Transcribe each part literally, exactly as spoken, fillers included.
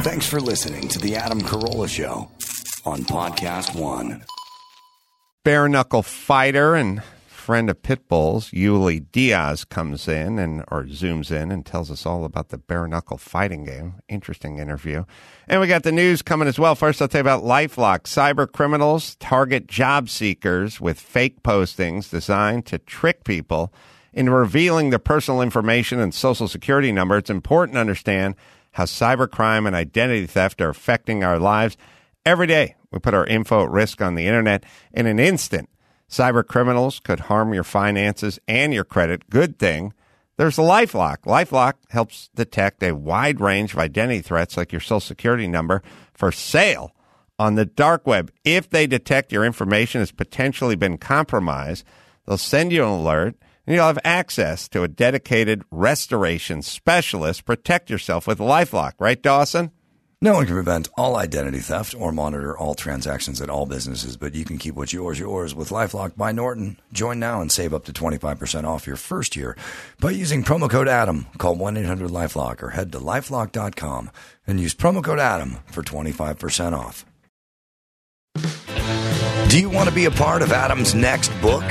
Thanks for listening to The Adam Carolla Show on Podcast One. Bare knuckle fighter and friend of Pitbull's, Yuli Diaz, comes in and or zooms in and tells us all about the bare knuckle fighting game. Interesting interview. And we got the news coming as well. First, I'll tell you about LifeLock. Cyber criminals target job seekers with fake postings designed to trick people into revealing their personal information and social security number. It's important to understand how cybercrime and identity theft are affecting our lives. Every day, we put our info at risk on the internet. In an instant, cyber criminals could harm your finances and your credit. Good thing there's LifeLock. LifeLock helps detect a wide range of identity threats like your social security number for sale on the dark web. If they detect your information has potentially been compromised, they'll send you an alert, and you'll have access to a dedicated restoration specialist. Protect yourself with LifeLock. Right, Dawson? No one can prevent all identity theft or monitor all transactions at all businesses, but you can keep what's yours yours with LifeLock by Norton. Join now and save up to twenty-five percent off your first year by using promo code ADAM. Call one eight hundred LifeLock or head to lifelock dot com and use promo code ADAM for twenty-five percent off. Do you want to be a part of Adam's next book?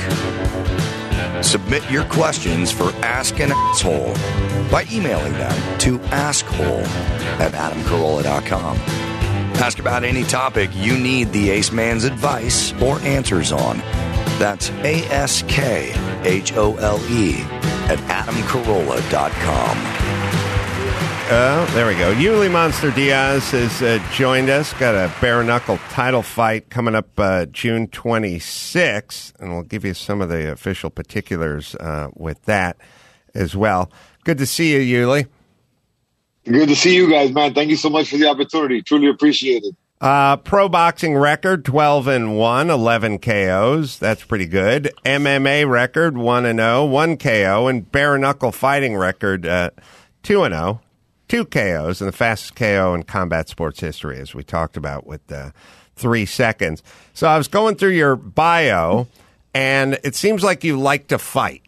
Submit your questions for Ask an Asshole by emailing them to askhole at adam carolla dot com. Ask about any topic you need the Ace Man's advice or answers on. That's A S K H O L E at adam carolla dot com. Oh, there we go. Yuli Monster Diaz has uh, joined us. Got a bare knuckle title fight coming up uh, June twenty-sixth, and we'll give you some of the official particulars uh, with that as well. Good to see you, Yuli. Good to see you guys, man. Thank you so much for the opportunity. Truly appreciate it. Uh, pro boxing record, twelve and one, eleven K Os. That's pretty good. M M A record, one and oh, one K O. And bare knuckle fighting record, uh, two and oh. Two K Os, and the fastest K O in combat sports history, as we talked about with uh, three seconds. So I was going through your bio, and it seems like you like to fight.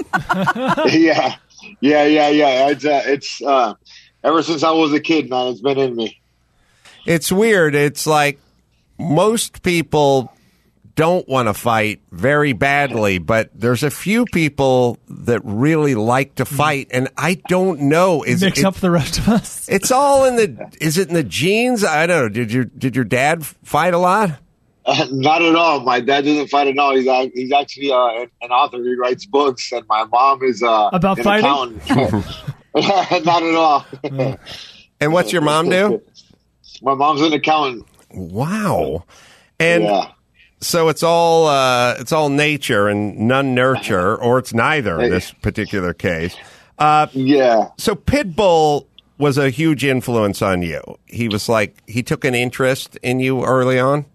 yeah, yeah, yeah, yeah. It's, uh, it's uh, ever since I was a kid, man, it's been in me. It's weird. It's like most people don't want to fight very badly, but there's a few people that really like to fight, and I don't know. Is Mix it, up the rest of us. It's all in the. Is it in the genes? I don't know. Did your Did your dad fight a lot? Uh, not at all. My dad doesn't fight at all. He's uh, he's actually uh, an author. He writes books, and my mom is uh, about an fighting. Not at all. And what's your mom do? My mom's an accountant. Wow. And. Yeah. So it's all uh, it's all nature and none nurture, or it's neither in this particular case. Uh, yeah. So Pitbull was a huge influence on you. He was like he took an interest in you early on.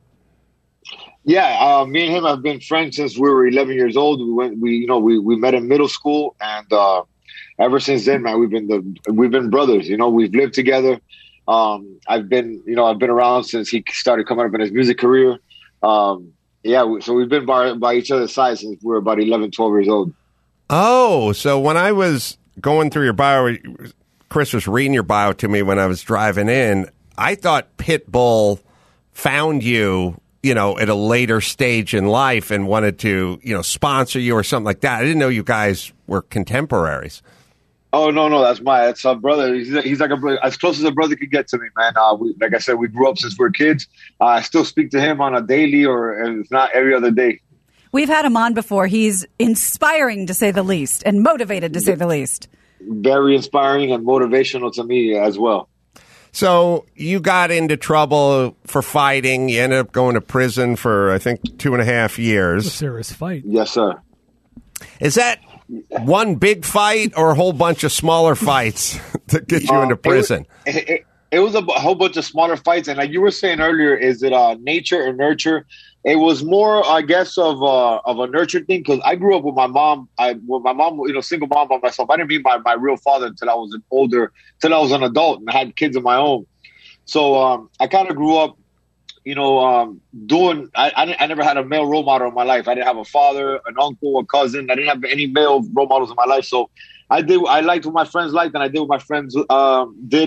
Yeah, uh, me and him have been friends since we were eleven years old. We went, we you know, we, we met in middle school, and uh, ever since then, man, we've been the we've been brothers. You know, we've lived together. Um, I've been you know I've been around since he started coming up in his music career. Um, Yeah, so we've been by, by each other's side since we were about eleven, twelve years old. Oh, so when I was going through your bio, Chris was reading your bio to me when I was driving in, I thought Pitbull found you, you know, at a later stage in life and wanted to, you know, sponsor you or something like that. I didn't know you guys were contemporaries. Oh, no, no, that's my that's my brother. He's, he's like a, as close as a brother could get to me, man. Uh, we, like I said, we grew up since we were kids. Uh, I still speak to him on a daily or if not every other day. We've had him on before. He's inspiring, to say the least, and motivated, to say the least. Very inspiring and motivational to me as well. So you got into trouble for fighting. You ended up going to prison for, I think, two and a half years. A serious fight. Yes, sir. Is that one big fight or a whole bunch of smaller fights that get you uh, into prison? It, it, it, it was a whole bunch of smaller fights. And like you were saying earlier, is it uh, nature or nurture? It was more, I guess, of uh, of a nurture thing because I grew up with my mom. I with my mom, you know, single mom by myself. I didn't meet my, my real father until I was an older, until I was an adult and I had kids of my own. So um, I kind of grew up, you know, um, doing. I, I I never had a male role model in my life. I didn't have a father, an uncle, a cousin. I didn't have any male role models in my life. So I did. I liked what my friends liked, and I did what my friends um, did.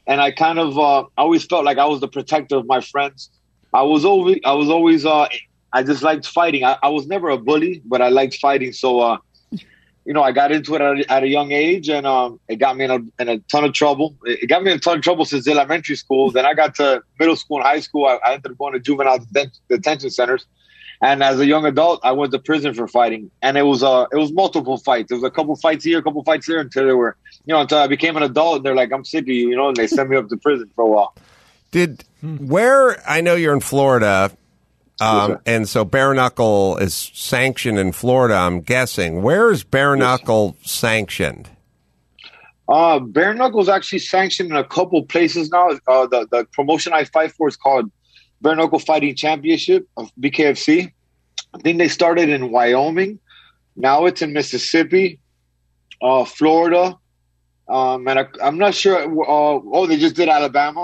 and I kind of uh, always felt like I was the protector of my friends. I was always, I was always, uh, I just liked fighting. I, I was never a bully, but I liked fighting. So, uh, you know, I got into it at a, at a young age, and um, it got me in a, in a ton of trouble. It got me in a ton of trouble since elementary school. Then I got to middle school and high school. I, I ended up going to juvenile deten- detention centers. And as a young adult, I went to prison for fighting. And it was uh, it was multiple fights. There was a couple fights here, a couple fights there, until they were, you know, until I became an adult. And they're like, I'm sick of you, you know, and they sent me up to prison for a while. Did where I know you're in Florida, um, yes, and so bare knuckle is sanctioned in Florida. I'm guessing. Where is bare knuckle yes. sanctioned? Uh, bare knuckle is actually sanctioned in a couple places now. Uh, the the promotion I fight for is called Bare Knuckle Fighting Championship of B K F C. I think they started in Wyoming. Now it's in Mississippi, uh, Florida, um, and I, I'm not sure. Uh, oh, they just did Alabama.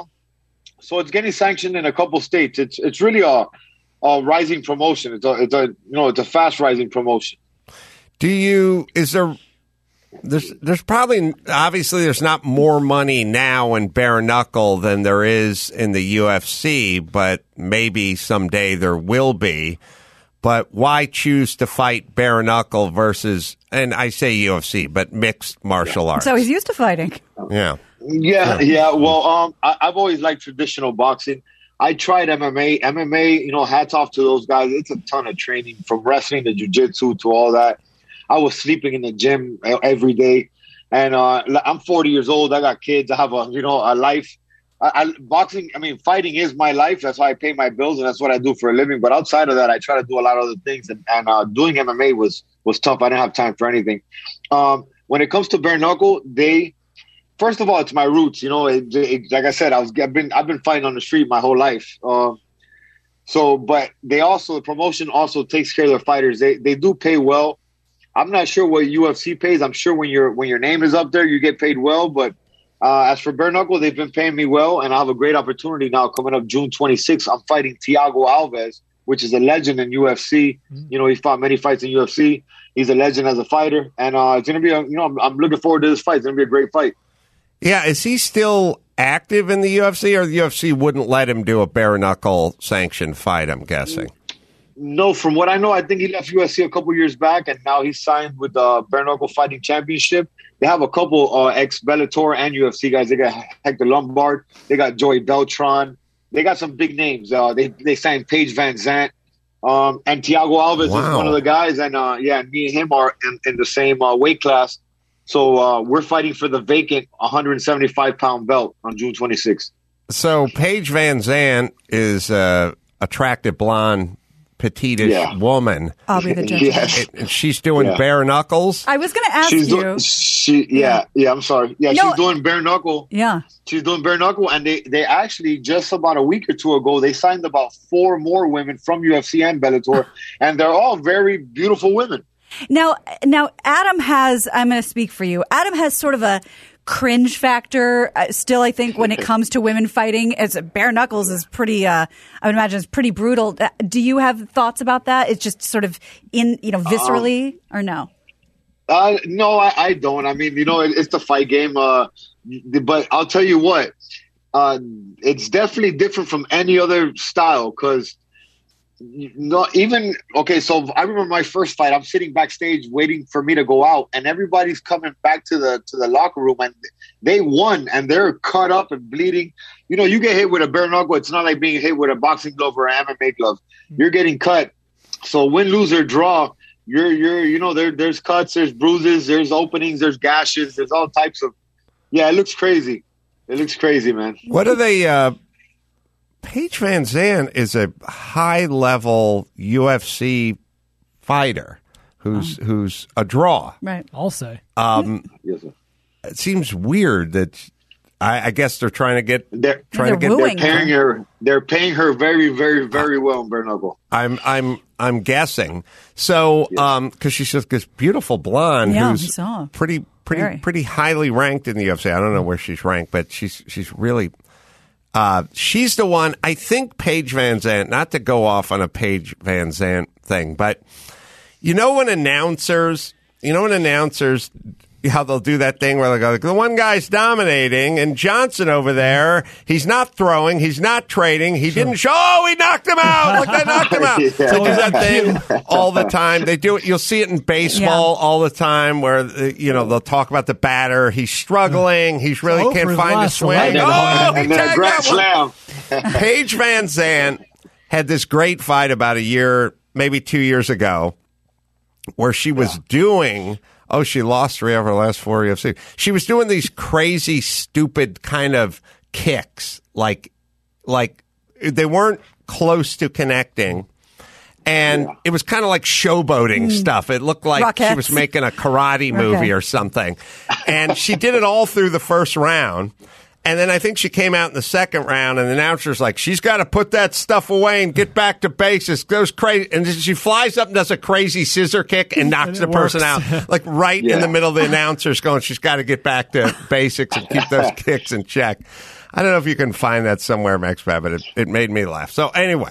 So it's getting sanctioned in a couple states. It's it's really a, a rising promotion. It's a it's a you know it's a fast rising promotion. Do you is there there's there's probably obviously there's not more money now in bare knuckle than there is in the U F C, but maybe someday there will be. But why choose to fight bare knuckle versus, and I say U F C, but mixed martial arts? So he's used to fighting. Yeah. Yeah, yeah. Well, um, I, I've always liked traditional boxing. I tried M M A. M M A, you know, hats off to those guys. It's a ton of training, from wrestling to jiu-jitsu to all that. I was sleeping in the gym every day. And uh, I'm forty years old. I got kids. I have a, you know, a life. I, I, boxing, I mean, fighting is my life. That's why I pay my bills, and that's what I do for a living. But outside of that, I try to do a lot of other things. And, and uh, doing M M A was was tough. I didn't have time for anything. Um, when it comes to bare knuckle, they... First of all, it's my roots. You know, it, it, like I said, I was I've been I've been fighting on the street my whole life. Uh, so, but they also the promotion also takes care of their fighters. They they do pay well. I'm not sure what U F C pays. I'm sure when your when your name is up there, you get paid well. But uh, as for bare knuckle, they've been paying me well, and I have a great opportunity now coming up June twenty-sixth. I'm fighting Thiago Alves, which is a legend in U F C. Mm-hmm. You know, he fought many fights in U F C. He's a legend as a fighter, and uh, it's gonna be a, you know I'm, I'm looking forward to this fight. It's gonna be a great fight. Yeah, is he still active in the U F C, or the U F C wouldn't let him do a bare knuckle sanctioned fight? I'm guessing. No, from what I know, I think he left U F C a couple years back, and now he's signed with the Bare Knuckle Fighting Championship. They have a couple uh, ex Bellator and U F C guys. They got Hector Lombard, they got Joey Beltran, they got some big names. Uh, they they signed Paige Van Zandt, um, and Thiago Alves wow. is one of the guys. And uh, yeah, me and him are in, in the same uh, weight class. So uh, we're fighting for the vacant one seventy-five pound belt on June twenty-sixth. So Paige Van Zandt is an attractive blonde, petite-ish yeah. woman. I'll be the judge. Yes. And she's doing yeah. bare knuckles? I was going to ask she's you. Do- she, yeah, yeah, I'm sorry. Yeah, no, she's doing bare knuckle. Yeah. She's doing bare knuckle, and they, they actually, just about a week or two ago, they signed about four more women from U F C and Bellator, and they're all very beautiful women. Now, now, Adam has, I'm going to speak for you. Adam has sort of a cringe factor uh, still, I think, when it comes to women fighting. As bare knuckles is pretty, uh, I would imagine it's pretty brutal. Uh, do you have thoughts about that? It's just sort of in, you know, viscerally um, or no? Uh, no, I, I don't. I mean, you know, it, it's the fight game. Uh, but I'll tell you what, uh, it's definitely different from any other style because not even okay. So I remember my first fight. I'm sitting backstage waiting for me to go out, and everybody's coming back to the to the locker room, and they won, and they're cut up and bleeding. You know, you get hit with a bare knuckle. It's not like being hit with a boxing glove or an M M A glove. You're getting cut. So win, lose, or draw, you're you're you know there there's cuts, there's bruises, there's openings, there's gashes, there's all types of. Yeah, it looks crazy. It looks crazy, man. What are they? Uh... Paige Van Zandt is a high-level U F C fighter who's um, who's a draw. Right. I'll say. Um, yes, sir. It seems weird that I, I guess they're trying to get they're trying they're to get wooing they're paying her. her. They're paying her very, very, very well in bare knuckle. I'm I'm I'm guessing. So yes. um because she's just this beautiful blonde yeah, who's pretty pretty very. pretty highly ranked in the U F C. I don't know where she's ranked, but she's she's really. Uh, she's the one, I think Paige Van Zandt, not to go off on a Paige Van Zandt thing, but you know when announcers, you know when announcers, how they'll do that thing where they go, the one guy's dominating, and Johnson over there, he's not throwing, he's not trading, he didn't show, oh, he knocked him out, look, they knocked him out. Yeah. They do that thing all the time. They do it. You'll see it in baseball Yeah. all the time where, uh, you know, they'll talk about the batter. He's struggling. He's really over can't his find a last swing. leg. Oh, and he then a tagged grand that one. slam. Paige Van Zandt had this great fight about a year, maybe two years ago, where she was doing, oh, she lost three of her last four U F C. She was doing these crazy, stupid kind of kicks, like, like they weren't close to connecting. And it was kind of like showboating stuff. It looked like Rockets. she was making a karate movie Okay. or something. And she did it all through the first round. And then I think she came out in the second round, and the announcer's like, she's got to put that stuff away and get back to basics. Goes crazy. And she flies up and does a crazy scissor kick and knocks And it the person works. out. Like right in Yeah. the middle of the announcer's going, she's got to get back to basics and keep those kicks in check. I don't know if you can find that somewhere, Max Fab, but it, it made me laugh. So anyway,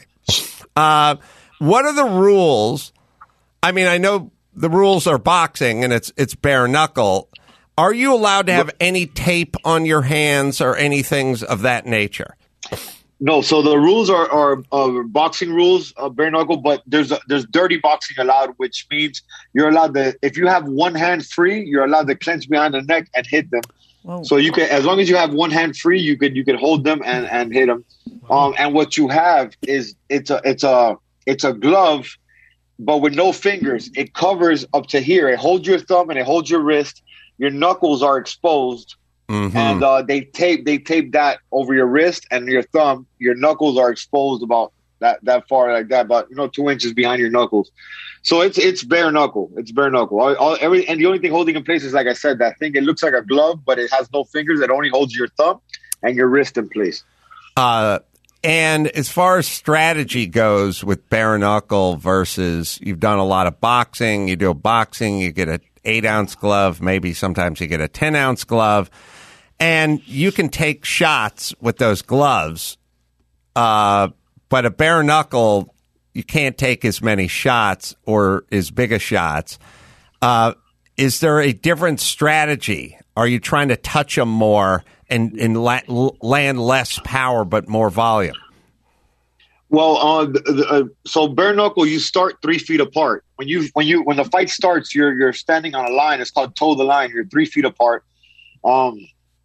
uh, what are the rules? I mean, I know the rules are boxing and it's it's bare knuckle. Are you allowed to have any tape on your hands or any things of that nature? No, so the rules are, are uh, boxing rules, uh, bare knuckle, but there's a, there's dirty boxing allowed, which means you're allowed to, if you have one hand free, you're allowed to clench behind the neck and hit them. Whoa. So you can, as long as you have one hand free, you could you could hold them and, and hit them. Um, and what you have is it's a it's a it's a glove, but with no fingers. It covers up to here. It holds your thumb and it holds your wrist. Your knuckles are exposed. Mm-hmm. And uh, they tape they tape that over your wrist and your thumb. Your knuckles are exposed about that that far, like that, about you know two inches behind your knuckles. So it's it's bare knuckle. It's bare knuckle. All, all, every, and the only thing holding in place is, like I said, that thing. It looks like a glove, but it has no fingers. It only holds your thumb and your wrist in place. Uh, and as far as strategy goes with bare knuckle versus, you've done a lot of boxing. You do a boxing, you get a eight ounce glove. Maybe sometimes you get a ten ounce glove. And you can take shots with those gloves, uh, but a bare knuckle, you can't take as many shots or as big a shots. Uh, is there a different strategy? Are you trying to touch them more and, and la- land less power but more volume? Well, uh, the, the, uh, so bare knuckle, you start three feet apart. When you when you when the fight starts, you're you're standing on a line. It's called toe the line. You're three feet apart. Um,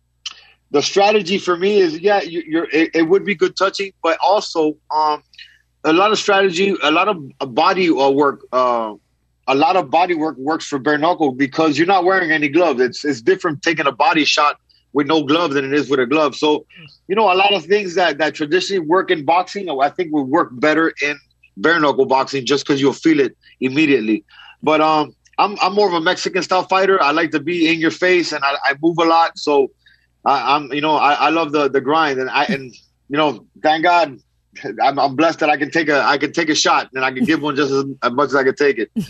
The strategy for me is, yeah, you, you're. It, it would be good touching, but also um, a lot of strategy, a lot of body uh, work, uh, a lot of body work works for bare knuckle because you're not wearing any gloves. It's it's different taking a body shot with no gloves than it is with a glove. So, you know, a lot of things that, that traditionally work in boxing, I think would work better in bare knuckle boxing just because you'll feel it immediately. But um, I'm I'm more of a Mexican style fighter. I like to be in your face and I, I move a lot, so. I, I'm, you know, I, I love the, the grind, and I, and you know, thank God, I'm, I'm blessed that I can take a, I can take a shot, and I can give one just as, as much as I can take it.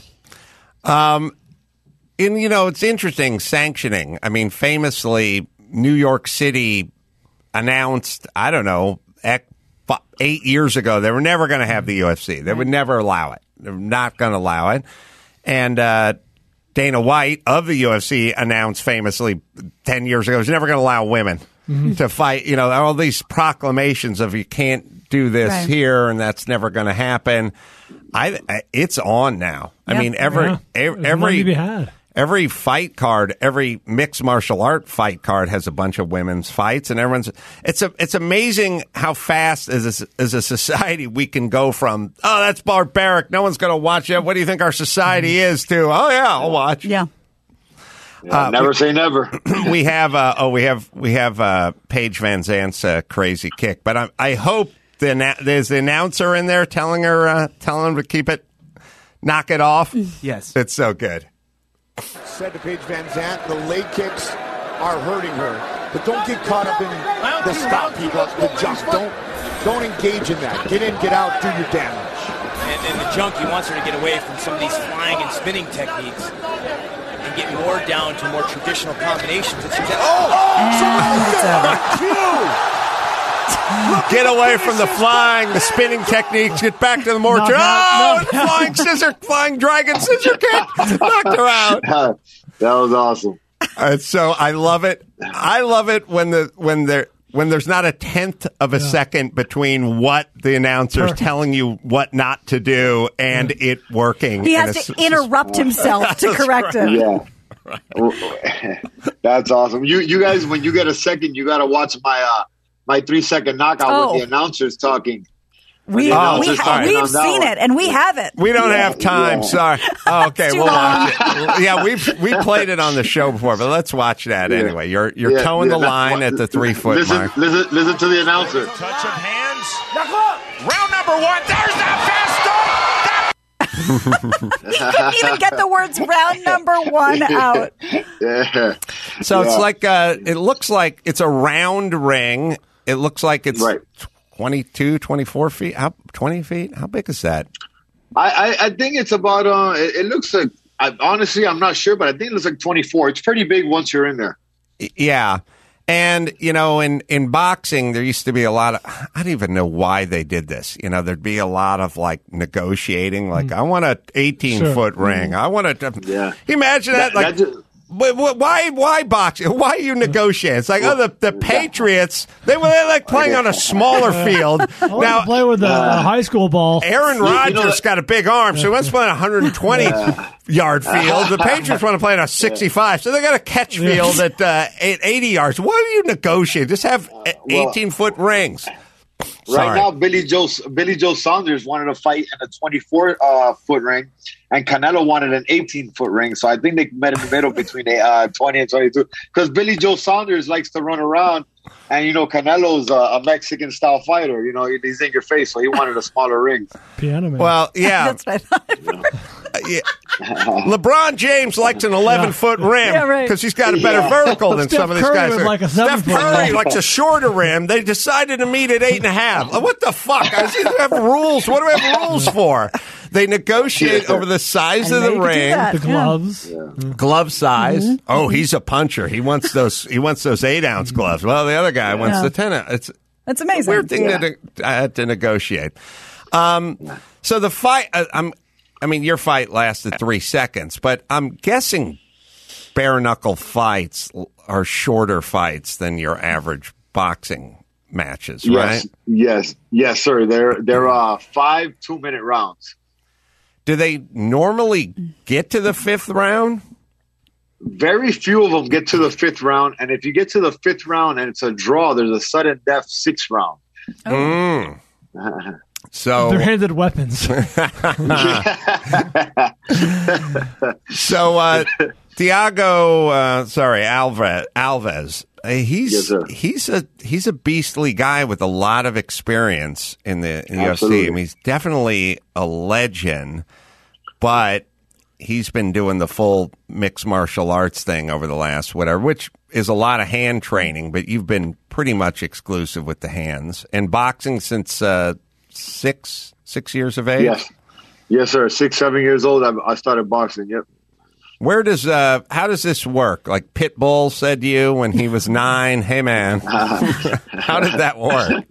Um, and you know, it's interesting sanctioning. I mean, famously, New York City announced, I don't know, eight years ago they were never going to have the U F C. They would never allow it. They're not going to allow it, and. uh Dana White of the U F C announced famously ten years ago, he's never going to allow women mm-hmm. to fight. You know, all these proclamations of you can't do this right. here and that's never going to happen. I, I It's on now. Yeah. I mean, every Yeah. every, There's money to be every, had. every fight card, every mixed martial art fight card has a bunch of women's fights, and everyone's. It's a. It's amazing how fast as a, as a society we can go from. Oh, that's barbaric. No one's going to watch it. What do you think our society is? To oh yeah, I'll watch. Yeah. Yeah, Uh, never say never. we have uh, oh we have we have uh, Paige Van Zandt's uh, crazy kick, but I, I hope the na- there's the announcer in there telling her uh, telling her to keep it, knock it off. Yes, It's so good. Said to Paige Van Zandt, the leg kicks are hurting her, but don't get caught up in the stop people, the jump. Don't don't engage in that. Get in, get out, do your damage. and, and the junkie wants her to get away from some of these flying and spinning techniques and get more down to more traditional combinations. It's exactly- Oh, Get away from the flying, the spinning techniques. Get back to the more. Knock oh, out, the flying scissor, flying dragon scissor kick. Knocked her out. That was awesome. Uh, so I love it. I love it when the when there when there's not a tenth of a yeah. second between what the announcer's Perfect. telling you what not to do and yeah. it working. He has to interrupt himself to correct right. him. Yeah. That's awesome. You you guys, when you get a second, you got to watch my uh, my three second knockout oh. with the announcers talking. We, oh, we ha- we've seen it, and we have it. We don't yeah, have time. Yeah. Sorry. Oh, okay, we'll watch it. Yeah, we've we played it on the show before, but let's watch that yeah. anyway. You're you're yeah, towing yeah, the line at the three foot listen, mark. Listen, listen to the announcer. Touch of hands. Round number one. There's that fast start. He couldn't even get the words "round number one" out. Yeah. So yeah. it's like uh, it looks like it's a round ring. It looks like it's. Right. twenty-two, twenty-four feet? How, twenty feet? How big is that? I, I, I think it's about, uh, it, it looks like, I, honestly, I'm not sure, but I think it looks like twenty-four. It's pretty big once you're in there. Yeah. And, you know, in, in boxing, there used to be a lot of, I don't even know why they did this. You know, there'd be a lot of like negotiating, like, mm. I want an eighteen sure. foot ring. I want to, yeah. imagine that, that like, that just, Why? Why boxing? Why are you negotiating? It's like, oh, the, the Patriots. They were they like playing on a smaller field. I now play with a, a high school ball. Aaron Rodgers you know got a big arm, so he wants to play on a one hundred twenty yeah. yard field. The Patriots want to play on a sixty-five, so they got a catch field at uh, eighty yards. Why are you negotiating? Just have eighteen foot rings. Right Sorry. now, Billy Joe Billy Joe Saunders wanted to fight in a twenty-four uh, foot ring, and Canelo wanted an eighteen foot ring. So I think they met in the middle between the uh, twenty and twenty-two. Because Billy Joe Saunders likes to run around, and you know Canelo's a, a Mexican style fighter. You know he's in your face, so he wanted a smaller ring. Piano man. Well, yeah, that's what I thought. Uh, yeah. LeBron James likes an eleven foot rim because yeah, right. he's got a better yeah. vertical than Steph some of these Curry guys. Was like a Steph Curry likes a shorter rim. They decided to meet at eight and a half. What the fuck? I have rules. What do we have rules for? They negotiate yeah. over the size and of the ring, the gloves, yeah. Yeah. glove size. Mm-hmm. Oh, he's a puncher. He wants those. He wants those eight ounce gloves. Well, the other guy yeah. wants the ten. It's that's amazing. A weird thing yeah. to uh, to negotiate. Um, so the fight. Uh, I'm. I mean, your fight lasted three seconds, but I'm guessing bare knuckle fights are shorter fights than your average boxing matches, yes, right? Yes, yes, sir. They're they're uh, five two minute rounds. Do they normally get to the fifth round? Very few of them get to the fifth round, and if you get to the fifth round and it's a draw, there's a sudden death sixth round. Oh. Mm. So they're handed weapons. so uh, Thiago, uh, sorry, Alvarez. Alves. Uh, he's yes, he's a he's a beastly guy with a lot of experience in the, in the U F C. I mean, he's definitely a legend, but he's been doing the full mixed martial arts thing over the last whatever, which is a lot of hand training. But you've been pretty much exclusive with the hands and boxing since. Uh, Six six years of age? Yes, yes, sir. Six, seven years old. I, I started boxing. Yep. Where does uh, how does this work? Like Pitbull said to you when he was nine, "Hey man," how did that work?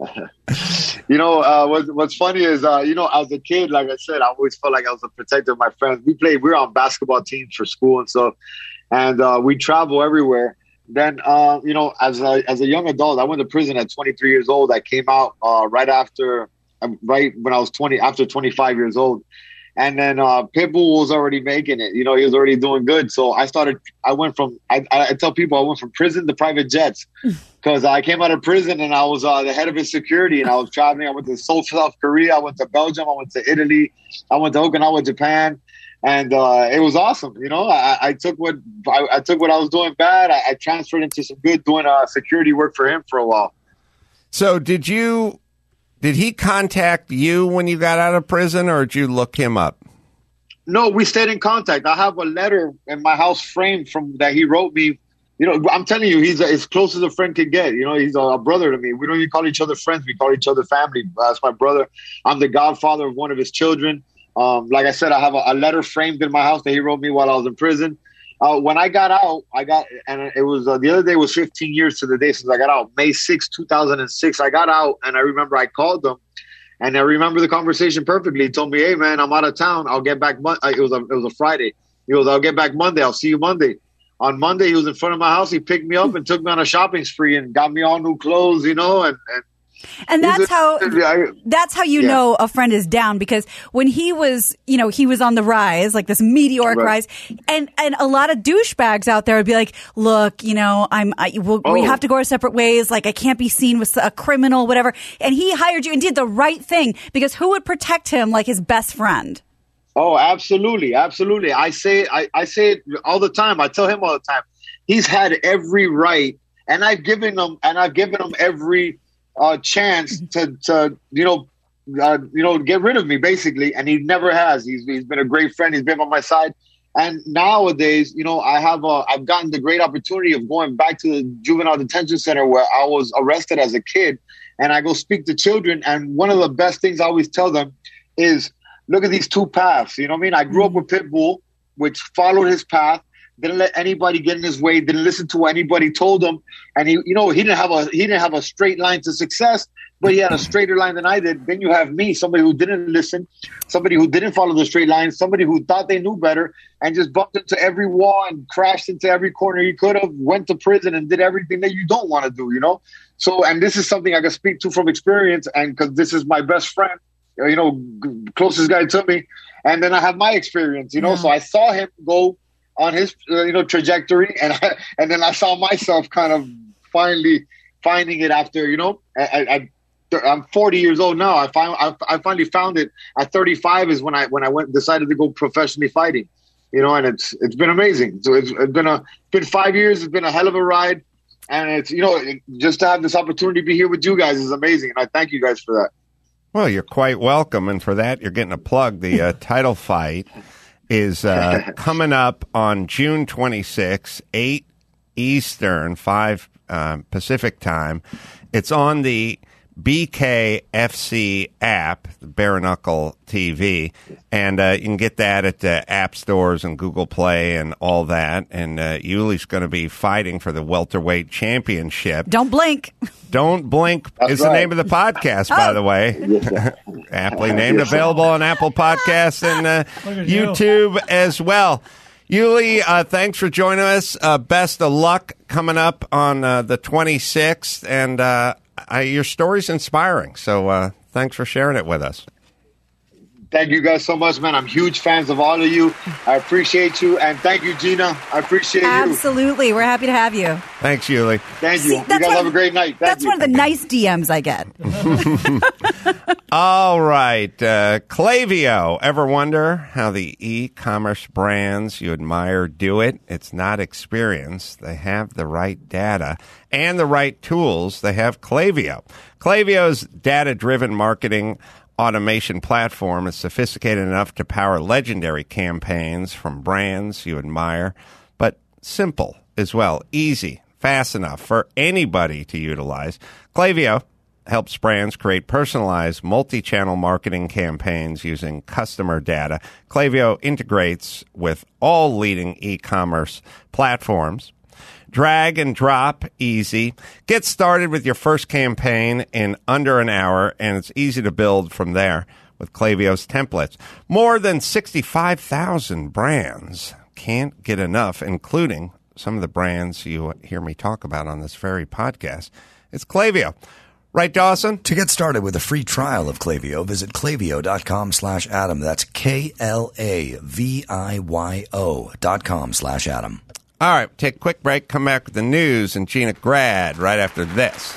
You know, uh, what, what's funny is, uh, you know, as a kid, like I said, I always felt like I was a protector of my friends. We played. We were on basketball teams for school and stuff, and uh, we travel everywhere. Then, uh, you know, as a as a young adult, I went to prison at twenty-three years old. I came out uh, right after. Right when I was twenty, after twenty-five years old. And then uh, Pitbull was already making it. You know, he was already doing good. So I started, I went from, I, I tell people I went from prison to private jets because I came out of prison and I was uh, the head of his security and I was traveling. I went to Seoul, South Korea. I went to Belgium. I went to Italy. I went to Okinawa, Japan. And uh, it was awesome. You know, I, I took what I, I took what I was doing bad. I, I transferred into some good doing uh, security work for him for a while. So did you... Did he contact you when you got out of prison, or did you look him up? No, we stayed in contact. I have a letter in my house framed from that he wrote me. You know, I'm telling you, he's a, as close as a friend could get. You know, he's a, a brother to me. We don't even call each other friends. We call each other family. That's my brother. I'm the godfather of one of his children. Um, like I said, I have a, a letter framed in my house that he wrote me while I was in prison. Uh, when I got out, I got, and it was, uh, the other day was fifteen years to the day since I got out, May sixth, two thousand six. I got out and I remember I called them and I remember the conversation perfectly. He told me, hey man, I'm out of town. I'll get back. Mon-. It was a, it was a Friday. He goes, I'll get back Monday. I'll see you Monday. on Monday, he was in front of my house. He picked me up and took me on a shopping spree and got me all new clothes, you know, and, and And that's a, how I, that's how you yeah. know a friend is down, because when he was, you know, he was on the rise, like this meteoric right. rise, and and a lot of douchebags out there would be like, look, you know, I'm I, we'll, oh. we have to go our separate ways. Like I can't be seen with a criminal, whatever. And he hired you and did the right thing, because who would protect him like his best friend? Oh, absolutely, absolutely. I say I, I say it all the time. I tell him all the time. He's had every right, and I've given him and I've given him every. Uh, chance to, to you know, uh, you know, get rid of me basically, and he never has. He's he's been a great friend. He's been on my side, and nowadays, you know, I have uh, I've gotten the great opportunity of going back to the juvenile detention center where I was arrested as a kid, and I go speak to children. And one of the best things I always tell them is, look at these two paths. You know what I mean? I grew up with Pitbull, which followed his path. Didn't let anybody get in his way. Didn't listen to what anybody told him. And he, you know, he didn't have a he didn't have a straight line to success, but he had a straighter line than I did. Then you have me, somebody who didn't listen, somebody who didn't follow the straight line, somebody who thought they knew better and just bumped into every wall and crashed into every corner he could have. Went to prison and did everything that you don't want to do. You know. So, and this is something I can speak to from experience, and because this is my best friend, you know, closest guy to me, and then I have my experience. You know, yeah. So I saw him go on his, uh, you know, trajectory, and I, and then I saw myself kind of finally finding it after, you know, I, I, I'm forty years old now. I find I, I finally found it at thirty-five is when I when I went decided to go professionally fighting, you know, and it's it's been amazing. So it's, it's been a been five years. It's been a hell of a ride, and it's you know it, just to have this opportunity to be here with you guys is amazing, and I thank you guys for that. Well, you're quite welcome, and for that you're getting a plug. The uh, title fight is uh, coming up on June twenty-sixth, eight Eastern, five uh, Pacific time. It's on the B K F C app, the Bare Knuckle T V, and uh, you can get that at the app stores and Google Play and all that. And uh, Yuli's going to be fighting for the welterweight championship. Don't blink. Don't blink That's is right. the name of the podcast, by Oh. the way. Yes, Aptly named, Yes, available on Apple Podcasts and uh, Look at you. YouTube as well. Yuli, uh, thanks for joining us. Uh, best of luck coming up on uh, the twenty-sixth, and uh, I, your story's inspiring. So uh, thanks for sharing it with us. Thank you guys so much, man. I'm huge fans of all of you. I appreciate you, and thank you, Gina. I appreciate you. Absolutely. We're happy to have you. Thanks, Yuli. Thank you. See, You that's guys one- have a great night. Thank That's you. one of the nice D Ms I get. All right. Uh, Klaviyo. Ever wonder how the e-commerce brands you admire do it? It's not experience. They have the right data and the right tools. They have Klaviyo. Klaviyo's data-driven marketing automation platform is sophisticated enough to power legendary campaigns from brands you admire, but simple as well, easy, fast enough for anybody to utilize. Klaviyo helps brands create personalized multi-channel marketing campaigns using customer data. Klaviyo integrates with all leading e-commerce platforms. Drag and drop easy. Get started with your first campaign in under an hour, and it's easy to build from there with Klaviyo's templates. More than sixty-five thousand brands can't get enough, including some of the brands you hear me talk about on this very podcast. It's Klaviyo. Right, Dawson? To get started with a free trial of Klaviyo, visit klaviyo.com slash Adam. That's K L A V I Y O dot com slash Adam. All right, take a quick break, come back with the news and Gina Grad right after this.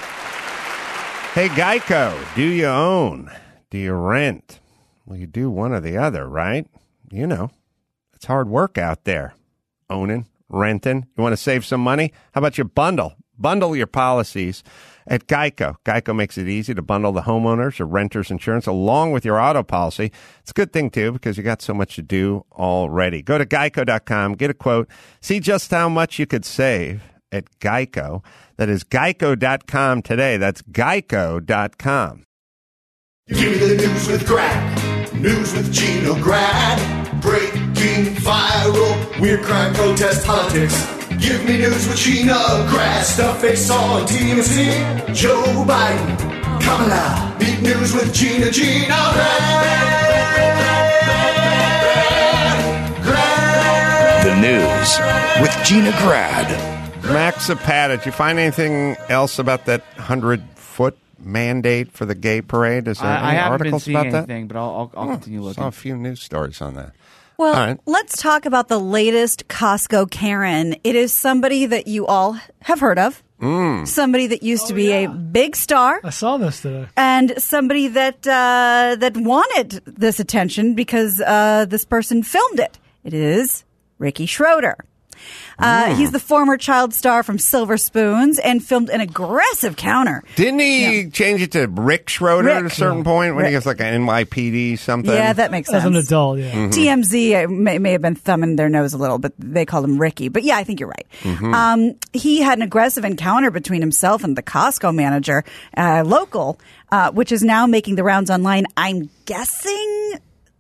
Hey, Geico, do you own? Do you rent? Well, you do one or the other, right? You know, it's hard work out there. Owning, renting. You want to save some money? How about you bundle? Bundle your policies at Geico. Geico makes it easy to bundle the homeowners or renters insurance along with your auto policy. It's a good thing, too, because you got so much to do already. Go to geico dot com, get a quote, see just how much you could save at Geico. That is geico dot com today. That's geico dot com. Give me the news with Grad, news with Gino Grad, breaking viral, weird crime, protest, politics. Give me news with Gina Grad, stuff they saw on T M Z, Joe Biden, Kamala, beat news with Gina, Gina Grad, Grad. The news News with Gina Grad. Max Zapata, did you find anything else about that hundred-foot mandate for the gay parade? Is there I, any I haven't articles been seeing about anything, that? but I'll, I'll, I'll Oh, continue looking. Saw a few news stories on that. Well, All right. let's talk about the latest Costco Karen. It is somebody that you all have heard of. Mm. Somebody that used to be a big star. I saw this today. And somebody that uh, that wanted this attention because uh, this person filmed it. It is Ricky Schroeder. Uh, Mm. He's the former child star from Silver Spoons and filmed an aggressive counter. Didn't he change it to Rick Schroeder Rick. at a certain point when he Rick. was like an N Y P D something? Yeah, that makes sense. As an adult, yeah. Mhm. T M Z uh, may, may have been thumbing their nose a little, but they called him Ricky. But yeah, I think you're right. Mhm. Um, he had an aggressive encounter between himself and the Costco manager, uh, local, uh, which is now making the rounds online. I'm guessing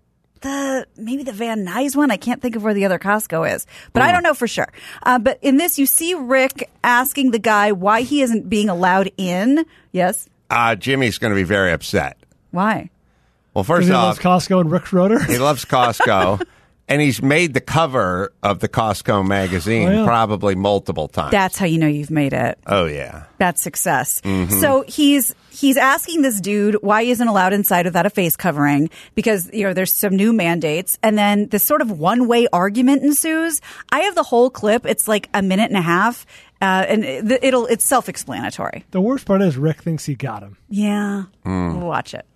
the maybe the Van Nuys one. I can't think of where the other Costco is, but I don't know for sure. Uh, but in this, you see Rick asking the guy why he isn't being allowed in. Yes, Uh, Jimmy's going to be very upset. why? Well, 'Cause first he off, loves Costco and Rick Schroeder. he loves Costco, and he's made the cover of the Costco magazine Oh, yeah. probably multiple times. That's how you know you've made it. oh, yeah. That's success. Mhm. So he's he's asking this dude why he isn't allowed inside without a face covering because you know there's some new mandates, and then this sort of one way argument ensues. I have the whole clip. It's like a minute and a half, uh, and it, it'll it's self explanatory. The worst part is Rick thinks he got him. Yeah, Mm. we'll watch it.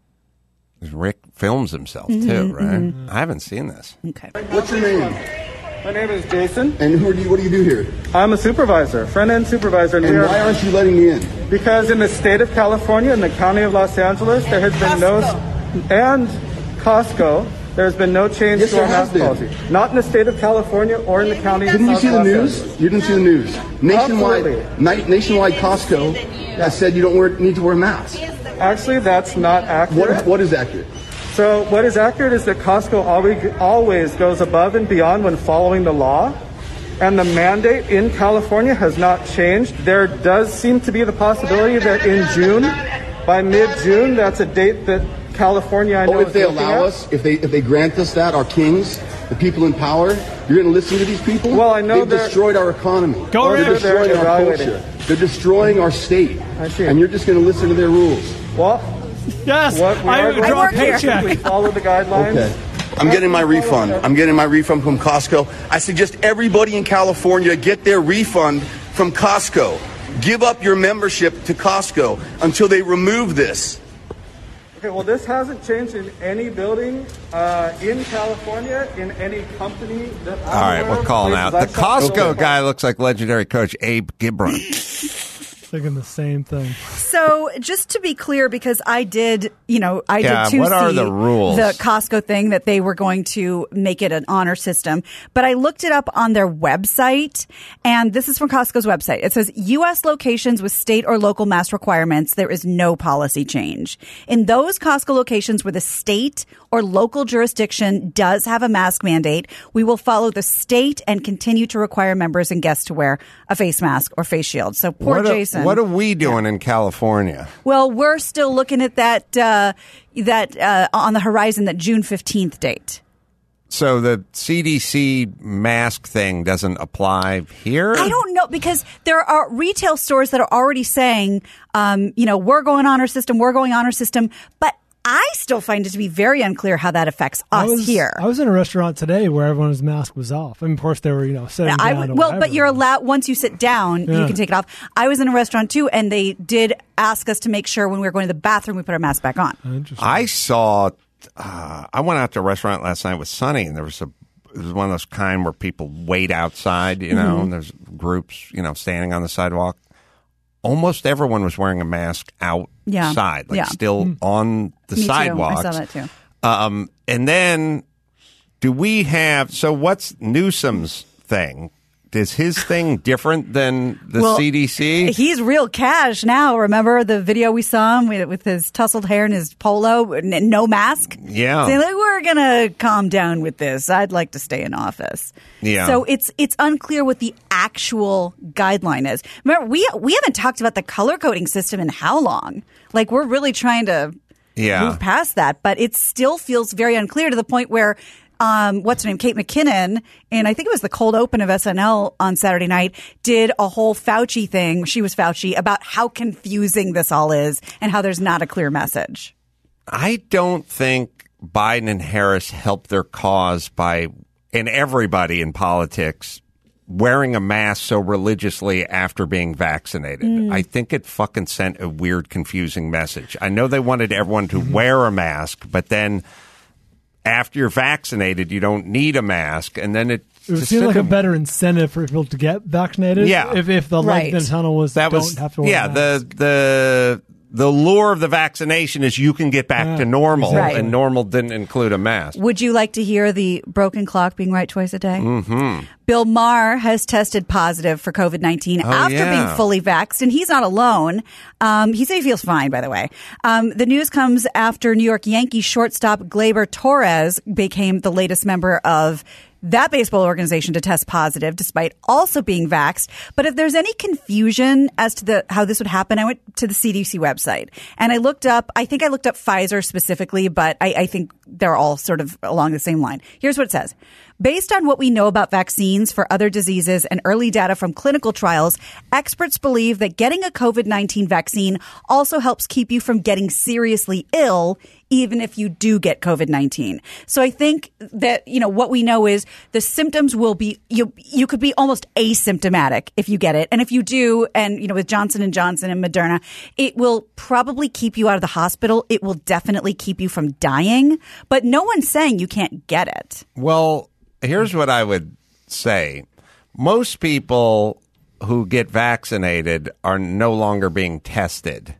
Rick films himself, Mhm, too, right? mhm. I haven't seen this. Okay. What's your name? My name is Jason. And who are you? What do you do here? I'm a supervisor, front-end supervisor. And we are- why aren't you letting me in? Because in the state of California, in the county of Los Angeles, there has been no, and Costco, there has been no change Yes, to our there has mask been. policy. Not in the state of California or in the county Didn't you of see the Los news? Angeles. You didn't see the news. Nationwide, Absolutely. ni- nationwide Costco has said you don't wear, need to wear masks. Actually, that's not accurate. What, what is accurate? So what is accurate is that Costco always, always goes above and beyond when following the law. And the mandate in California has not changed. There does seem to be the possibility that in June, by mid-June, that's a date that California, I know, Oh, if is they looking allow at. us, if they if they grant us that, our kings, the people in power, you're going to listen to these people? Well, I know They've they're- destroyed our economy. Go They're ahead. destroying They're our evaluating. culture. They're destroying our state. I see. And you're just going to listen to their rules. Well, yes, what we I are going draw a to do is paycheck. we follow the guidelines. Okay. I'm getting my refund. I'm getting my refund from Costco. I suggest everybody in California get their refund from Costco. Give up your membership to Costco until they remove this. Okay, well, this hasn't changed in any building uh, in California, in any company that I'm All right, aware we're of, calling out. places The I've shopped Costco so guy looks like legendary coach Abe Gibron. Thinking the same thing. So just to be clear, because I did, you know, I Yeah, did too what are see the rules? the Costco thing that they were going to make it an honor system. But I looked it up on their website, and this is from Costco's website. It says U S locations with state or local mask requirements, there is no policy change. In those Costco locations where the state or local jurisdiction does have a mask mandate, we will follow the state and continue to require members and guests to wear a face mask or face shield. So poor what, Jason. Are, what are we doing in California? Well, we're still looking at that uh, that uh, on the horizon, that June fifteenth date. So the C D C mask thing doesn't apply here? I don't know, because there are retail stores that are already saying, um, you know, we're going honor system, we're going honor system, but I still find it to be very unclear how that affects I us was, here. I was in a restaurant today where everyone's mask was off. I mean, of course, they were, you know, sitting I down. would, or well, whatever. but you're allowed, once you sit down, you Yeah. can take it off. I was in a restaurant too, and they did ask us to make sure when we were going to the bathroom, we put our mask back on. I saw, uh, I went out to a restaurant last night with Sonny, and there was a, it was one of those kind where people wait outside, you know, Mhm. and there's groups, you know, standing on the sidewalk. Almost everyone was wearing a mask outside, Yeah. like Yeah. still Mm. on the Me too. sidewalks. I saw that too. Um, and then, do we have? So, what's Newsom's thing? Is his thing different than the Well, C D C? He's real cash now. Remember the video we saw him with, with his tousled hair and his polo, n- no mask? Yeah. Saying, like, we're going to calm down with this. I'd like to stay in office. Yeah. So it's it's unclear what the actual guideline is. Remember, we we haven't talked about the color coding system in how long? Like, we're really trying to Yeah. move past that, but it still feels very unclear to the point where um, what's her name, Kate McKinnon, and I think it was the cold open of S N L on Saturday night, did a whole Fauci thing. She was Fauci about how confusing this all is and how there's not a clear message. I don't think Biden and Harris helped their cause by, and everybody in politics, wearing a mask so religiously after being vaccinated. Mm. I think it fucking sent a weird, confusing message. I know they wanted everyone to mm-hmm. wear a mask, but then after you're vaccinated, you don't need a mask, and then it It would seem like a better incentive for people to get vaccinated. Yeah. If, if the light in the tunnel was that don't was, have to wear yeah, a mask. the the the lure of the vaccination is you can get back yeah, to normal, exactly. and normal didn't include a mask. Would you like to hear the broken clock being right twice a day? Mm-hmm. Bill Maher has tested positive for COVID nineteen Oh, after yeah. being fully vaxxed, and he's not alone. Um, he said he feels fine, by the way. Um, the news comes after New York Yankees shortstop Gleyber Torres became the latest member of that baseball organization to test positive despite also being vaxxed. But if there's any confusion as to the how this would happen, I went to the C D C website and I looked up, I think I looked up Pfizer specifically, but I, I think they're all sort of along the same line. Here's what it says. Based on what we know about vaccines for other diseases and early data from clinical trials, experts believe that getting a COVID nineteen vaccine also helps keep you from getting seriously ill, even if you do get COVID nineteen. So I think that, you know, what we know is the symptoms will be, you you could be almost asymptomatic if you get it. And if you do, and, you know, with Johnson and Johnson and Moderna, it will probably keep you out of the hospital. It will definitely keep you from dying. But no one's saying you can't get it. Well, here's what I would say. Most people who get vaccinated are no longer being tested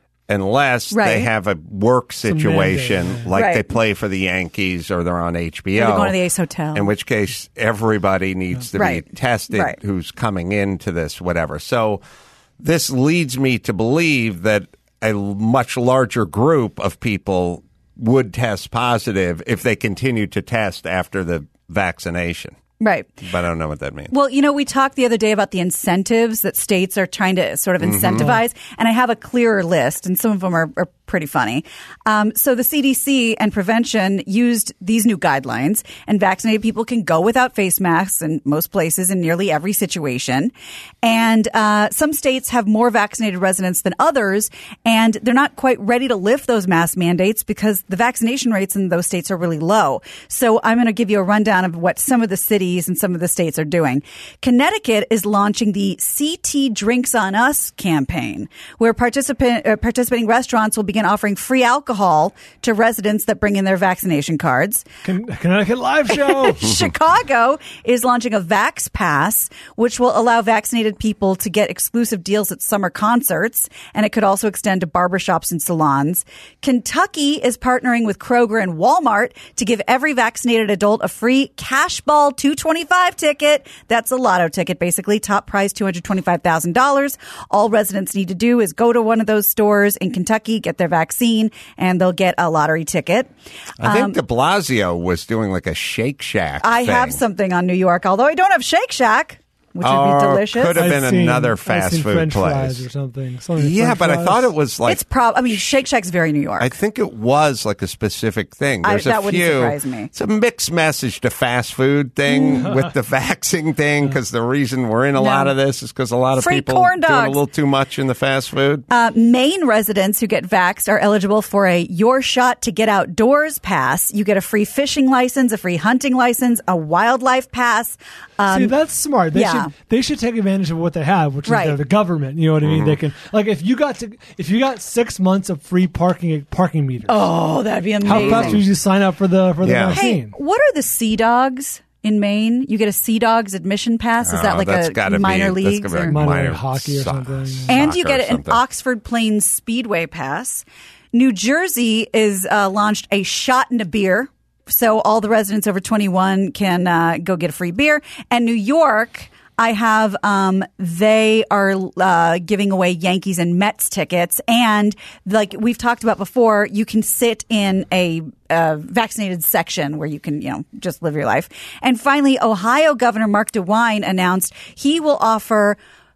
unless Right. they have a work situation, mandate, yeah. like Right. they play for the Yankees or they're on H B O. Or they're going to the Ace Hotel. In which case, everybody needs to Right. be tested Right. who's coming into this, whatever. So this leads me to believe that a much larger group of people would test positive if they continue to test after the vaccination. Right. But I don't know what that means. Well, you know, we talked the other day about the incentives that states are trying to sort of incentivize, mm-hmm. and I have a clearer list, and some of them are, are pretty funny. Um, so the C D C and prevention used these new guidelines, and vaccinated people can go without face masks in most places in nearly every situation. And uh, some states have more vaccinated residents than others, and they're not quite ready to lift those mask mandates because the vaccination rates in those states are really low. So I'm going to give you a rundown of what some of the cities and some of the states are doing. Connecticut is launching the C T Drinks on Us campaign, where participant uh, participating restaurants will begin offering free alcohol to residents that bring in their vaccination cards. Con- Connecticut Live Show. Chicago is launching a Vax Pass, which will allow vaccinated people to get exclusive deals at summer concerts, and it could also extend to barbershops and salons. Kentucky is partnering with Kroger and Walmart to give every vaccinated adult a free Cash Ball two twenty-five ticket. That's a lotto ticket, basically. Top prize two hundred twenty-five thousand dollars. All residents need to do is go to one of those stores in Kentucky, get their vaccine, and they'll get a lottery ticket. I think Um, de Blasio was doing like a Shake Shack I thing. have something on New York, although I don't have Shake Shack, which would Or be delicious. could have been I've seen- another I've fast seen food French place. fries or something. Something Yeah, French but I fries. thought it was like it's prob. I mean, Shake Shack's very New York. I think it was like a specific thing. I- There's that a wouldn't few. surprise me. It's a mixed message to fast food thing with the vaxing thing, because the reason we're in a No. lot of this is because a lot of Free people corn doing a dogs. little too much in the fast food. Uh, Maine residents who get vaxxed are eligible for a Your Shot to Get Outdoors pass. You get a free fishing license, a free hunting license, a wildlife pass. Um, See, that's smart. They yeah. should they should take advantage of what they have, which is Right. they're the government. You know what I mean? They can like if you got to if you got six months of free parking parking meters. Oh, that'd be How amazing. fast would you sign up for the for the Yeah. Hey, vaccine? what are the Sea Dogs in Maine? You get a Sea Dogs admission pass. Is that Oh, like that's a gotta be- minor that's leagues? gotta be or- Minor minor league hockey or so- something. And you soccer get or an something. Oxford Plains Speedway pass. New Jersey is uh, launched a shot in a beer. So all the residents over twenty-one can uh, go get a free beer. And New York, I have, um, they are uh, giving away Yankees and Mets tickets. And like we've talked about before, you can sit in a uh, vaccinated section where you can, you know, just live your life. And finally, Ohio Governor Mark DeWine announced he will offer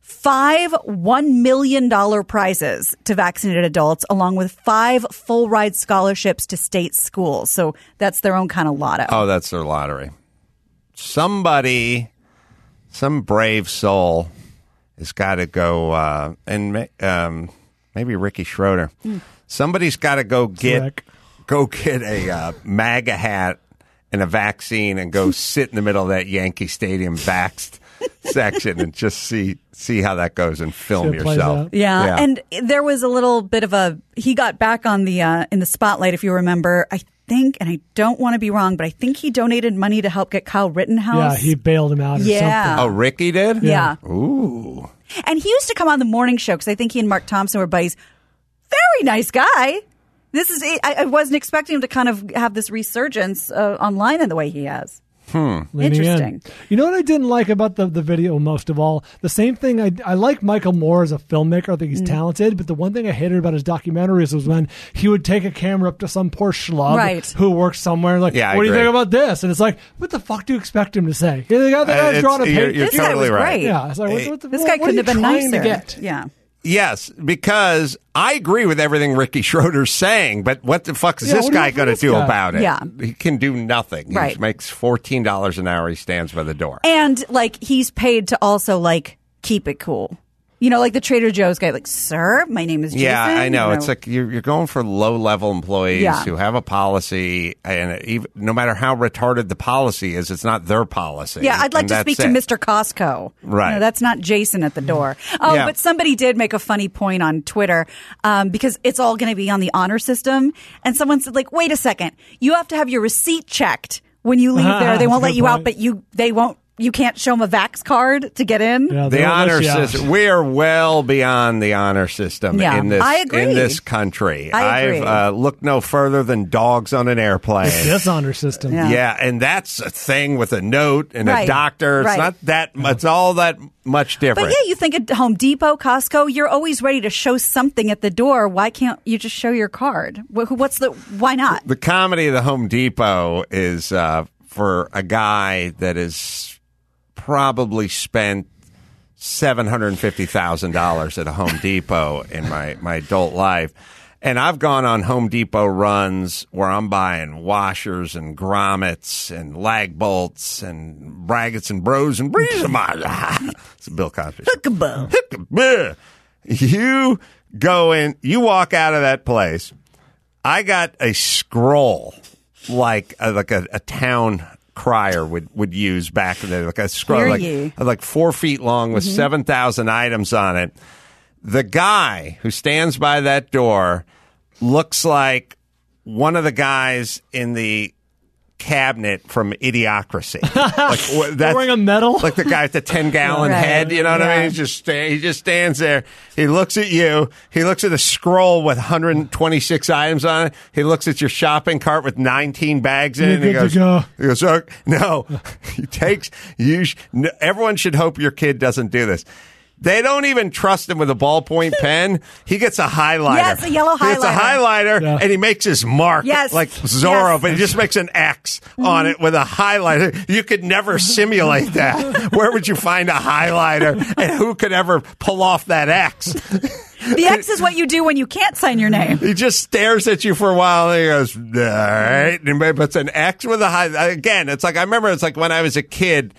five one million dollars prizes to vaccinated adults, along with five full ride scholarships to state schools. So that's their own kind of lotto. Oh, that's their lottery. Somebody, some brave soul has got to go, uh, and um, maybe Ricky Schroeder. Mm. Somebody's got to go get Rick. go get a uh, MAGA hat and a vaccine and go sit in the middle of that Yankee Stadium vaxxed section and just see see how that goes and film yourself. Yeah. yeah, and there was a little bit of a he got back on the uh, in the spotlight, if you remember. I think, and I don't want to be wrong, but I think he donated money to help get Kyle Rittenhouse. Yeah, he bailed him out or yeah. something. Oh, Ricky did? Yeah. Ooh. And he used to come on the morning show because I think he and Mark Thompson were buddies. Very nice guy. This is I, I wasn't expecting him to kind of have this resurgence uh, online in the way he has. Hmm. Interesting. In. You know what I didn't like about the, the video most of all? The same thing, I, I like Michael Moore as a filmmaker. I think he's mm. talented, but the one thing I hated about his documentaries was when he would take a camera up to some poor schlub right. who works somewhere like, yeah, what I do you agree. think about this? And it's like, what the fuck do you expect him to say? Yeah, the guy, the guy's uh, drawing a you're, page. you're This totally guy was right. great. Yeah, it's like, what, what the, this what, guy what couldn't have been trying nicer. to get? Yeah. Yes, because I agree with everything Ricky Schroeder's saying, but what the fuck is Yeah, this what do you guy do going to this do guy? about it? Yeah. He can do nothing. Right. He makes fourteen dollars an hour. He stands by the door. And like he's paid to also like keep it cool. You know, like the Trader Joe's guy, like, sir, my name is Jason. Yeah, I know. You It's like you're, you're going for low-level employees Yeah. who have a policy, and even, no matter how retarded the policy is, it's not their policy. Yeah, I'd like and to that's speak to it. Mister Costco. Right. You know, that's not Jason at the door. Oh, Yeah. but somebody did make a funny point on Twitter um, because it's all going to be on the honor system. And someone said, like, wait a second. You have to have your receipt checked when you leave there. They won't That's let a good you out, point. but you they won't. You can't show them a Vax card to get in. Yeah, they The won't let honor you out. system. We are well beyond the honor system Yeah, in this I agree. in this country. I agree. I've uh, looked no further than dogs on an airplane. This honor system. Yeah. Yeah, and that's a thing with a note and Right, a doctor. It's right. not that. It's all that much different. But yeah, you think at Home Depot, Costco, you're always ready to show something at the door. Why can't you just show your card? Wh- What's the? Why not? The comedy of the Home Depot is uh, for a guy that is probably spent seven hundred and fifty thousand dollars at a Home Depot in my, my adult life. And I've gone on Home Depot runs where I'm buying washers and grommets and lag bolts and brackets and bros and breeze. It's a Bill Cosby. Hookaboo. Hookaboo. You go in, you walk out of that place. I got a scroll like a, like a, a town crier would, would use back in the day, like a scroll Hear like, ye. like four feet long with seven thousand items on it. The guy who stands by that door looks like one of the guys in the cabinet from Idiocracy. Like wh- that's, Wearing a medal? like the guy with the ten gallon Right. head. You know what I Yeah. mean? He just sta- he just stands there. He looks at you. He looks at a scroll with one hundred twenty-six items on it. He looks at your shopping cart with nineteen bags in it. You're And he good goes, to go. he goes, "Oh, no." He takes you. Sh- no, everyone should hope your kid doesn't do this. They don't even trust him with a ballpoint pen. He gets a highlighter. Yes, a yellow He gets a highlighter. highlighter, Yeah. and he makes his mark Yes. like Zorro, Yes. but he just makes an X on it with a highlighter. You could never simulate that. Where would you find a highlighter? And who could ever pull off that X? The X is what you do when you can't sign your name. He just stares at you for a while, and he goes, all right. And he puts an X with a high. Again, it's like, I remember it's like when I was a kid,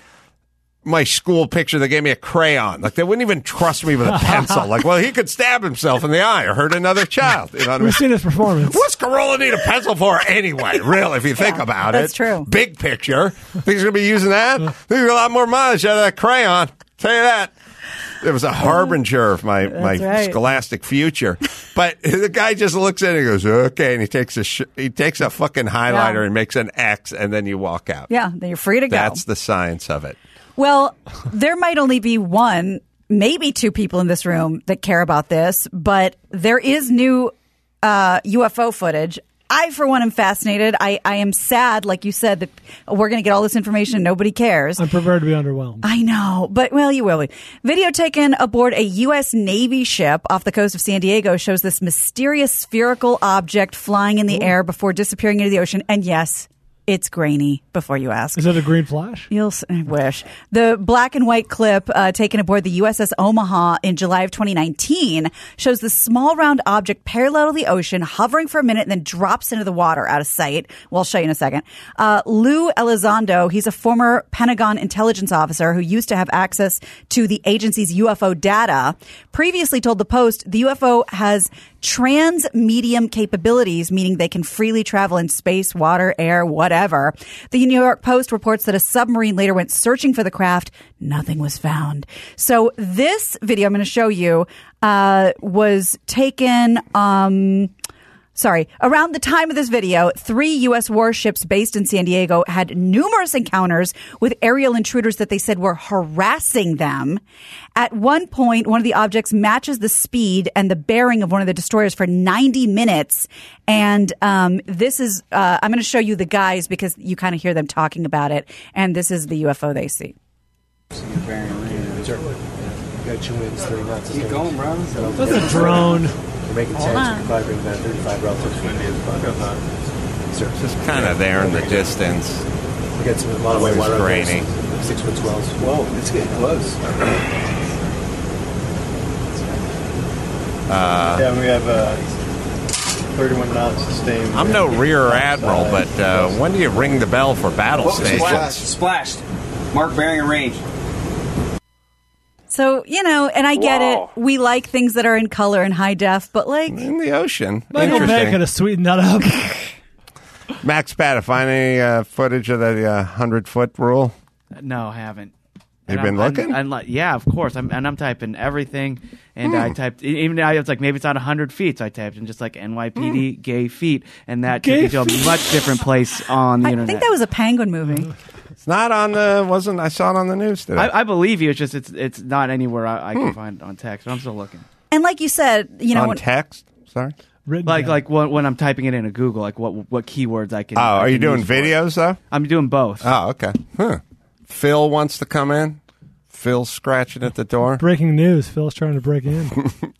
my school picture, they gave me a crayon. Like, they wouldn't even trust me with a pencil. Like, well, he could stab himself in the eye or hurt another child. You know what I mean? We've seen his performance. What's Corolla need a pencil for anyway, really, if you think Yeah, about it? that's true. Big picture. Think he's going to be using that? Think he's a lot more mileage out of that crayon. Tell you that. It was a harbinger of my, my right. scholastic future. But the guy just looks at it and goes, okay, and he takes a sh- he takes a fucking highlighter Yeah. and makes an X, and then you walk out. Yeah, then you're free to go. That's the science of it. Well, there might only be one, maybe two people in this room that care about this, but there is new uh, U F O footage. I, for one, am fascinated. I, I am sad, like you said, that we're going to get all this information and nobody cares. I'm prepared to be underwhelmed. I know, but, well, you will be. Video taken aboard a U S Navy ship off the coast of San Diego shows this mysterious spherical object flying in the air before disappearing into the ocean. And yes, It's grainy before you ask. Is it a green flash? You'll s- I wish. The black and white clip uh, taken aboard the U S S Omaha in July of twenty nineteen shows the small round object parallel to the ocean, hovering for a minute, and then drops into the water out of sight. We'll show you in a second. Uh, Lou Elizondo, he's a former Pentagon intelligence officer who used to have access to the agency's U F O data, previously told the Post the U F O has trans-medium capabilities, meaning they can freely travel in space, water, air, whatever. The New York Post reports that a submarine later went searching for the craft. Nothing was found. So this video I'm going to show you uh, was taken... Um, Sorry. Around the time of this video, three U S warships based in San Diego had numerous encounters with aerial intruders that they said were harassing them. At one point, one of the objects matches the speed and the bearing of one of the destroyers for ninety minutes. And um, this is, uh, I'm going to show you the guys because you kind of hear them talking about it. And this is the U F O they see. Keep going, bro. That's a drone. We're making sense. We can probably bring that thirty-five relative windy as well. Just kind of there in the distance. We got some, a lot of white water. Grainy. Six foot swells. Whoa, it's getting close. Uh, yeah, we have uh, thirty-one knots sustained. I'm no rear admiral, but uh, when do you ring the bell for battle Whoa, stations? splashed. Splashed. Mark bearing and range. So, you know, and I get Wow. it. We like things that are in color and high def, but like... In the ocean. Michael Bay Interesting. could have sweetened that up. Max Spada, find any uh, footage of the uh, hundred-foot rule? No, I haven't. You've And been I'm, looking? I'm, I'm, yeah, of course. I'm, and I'm typing everything. And Hmm. I typed, even now it's like maybe it's not one hundred feet. So I typed in just like N Y P D Hmm. gay feet. And that Gay took me to a much different place on the I internet. think that was a Penguin movie. It's not on the, wasn't, I saw it on the news today. I, I believe you. It's just it's it's not anywhere I, I can Hmm. find it on text. I'm still looking. And like you said, you know... on when- text? Sorry? Like like when, when I'm typing it into Google, like what what keywords I can. Oh, I are you can doing use for it. videos, though? I'm doing both. Oh, okay. Huh. Phil wants to come in. Phil's scratching at the door. Breaking news. Phil's trying to break in.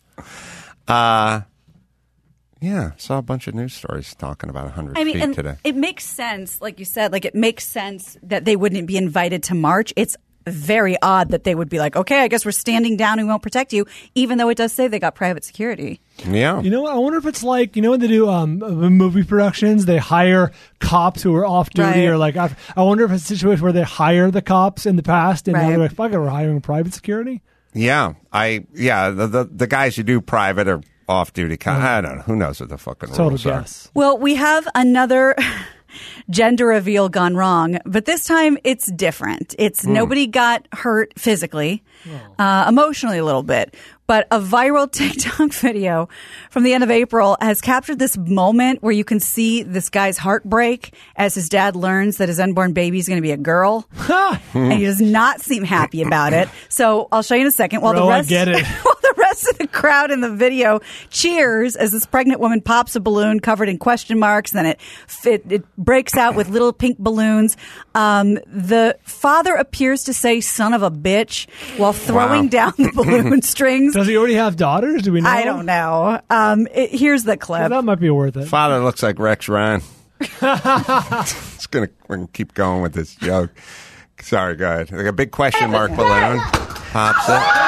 uh, yeah, saw a bunch of news stories talking about one hundred I mean, feet and today. it makes sense, like you said, like it makes sense that they wouldn't be invited to march. It's very odd that they would be like, okay, I guess we're standing down and we won't protect you, even though it does say they got private security. Yeah. You know what? I wonder if it's like, you know, when they do um, movie productions, they hire cops who are off duty Right. or like, I, I wonder if it's a situation where they hire the cops in the past and now Right. they're like, fuck it, we're hiring private security. Yeah, I yeah the the, the guys who do private or off duty. I don't know. Who knows what the fucking Total rules are? guess. Well, we have another gender reveal gone wrong, but this time it's different. It's Hmm. nobody got hurt physically, uh, emotionally a little bit. But a viral TikTok video from the end of April has captured this moment where you can see this guy's heart break as his dad learns that his unborn baby is going to be a girl. And he does not seem happy about it. So I'll show you in a second. While Bro, the I rest, get it. while the rest of the crowd in the video cheers as this pregnant woman pops a balloon covered in question marks. Then it it, it breaks out with little pink balloons. Um, the father appears to say "son of a bitch" while throwing Wow. down the balloon strings. Does he already have daughters? Do we know? I don't know. Um, it, here's the Yeah, clip. that might be worth it. Father looks like Rex Ryan. It's gonna we're gonna keep going with this joke. Sorry, go ahead. Like a big question mark balloon pops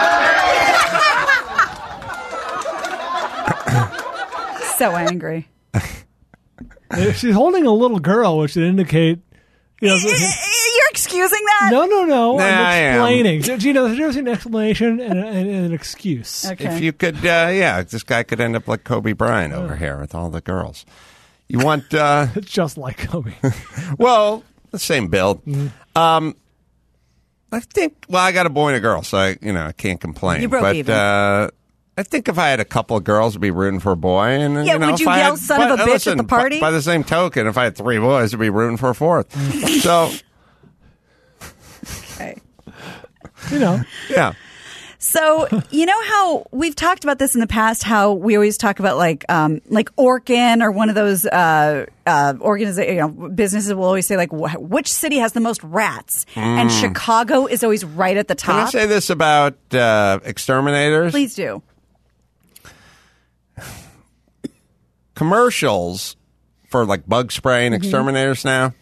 it. So angry. If she's holding a little girl, which would indicate, you know, You're excusing that? no, no, no. Nah, I am. I'm explaining. So, you know, there's an explanation and, a, and an excuse. Okay. If you could, uh, yeah, this guy could end up like Kobe Bryant over here with all the girls. You want, uh, It's just like Kobe. well, the same build. Mm-hmm. Um, I think, well, I got a boy and a girl, so I, you know, I can't complain. You broke but, even. Uh, I think if I had a couple of girls, I'd be rooting for a boy. And Yeah, you know, would if you I yell had, son of a but, bitch listen, at the party? By, by the same token, if I had three boys, I'd be rooting for a fourth. so, Okay. You know. yeah. So, you know how we've talked about this in the past, how we always talk about like, um, like Orkin or one of those, uh, uh, organiza- you know, businesses will always say like, wh- which city has the most rats? And Mm. Chicago is always right at the Can I top. say this about uh, exterminators? Please do. Commercials for like bug spray and Mhm. exterminators now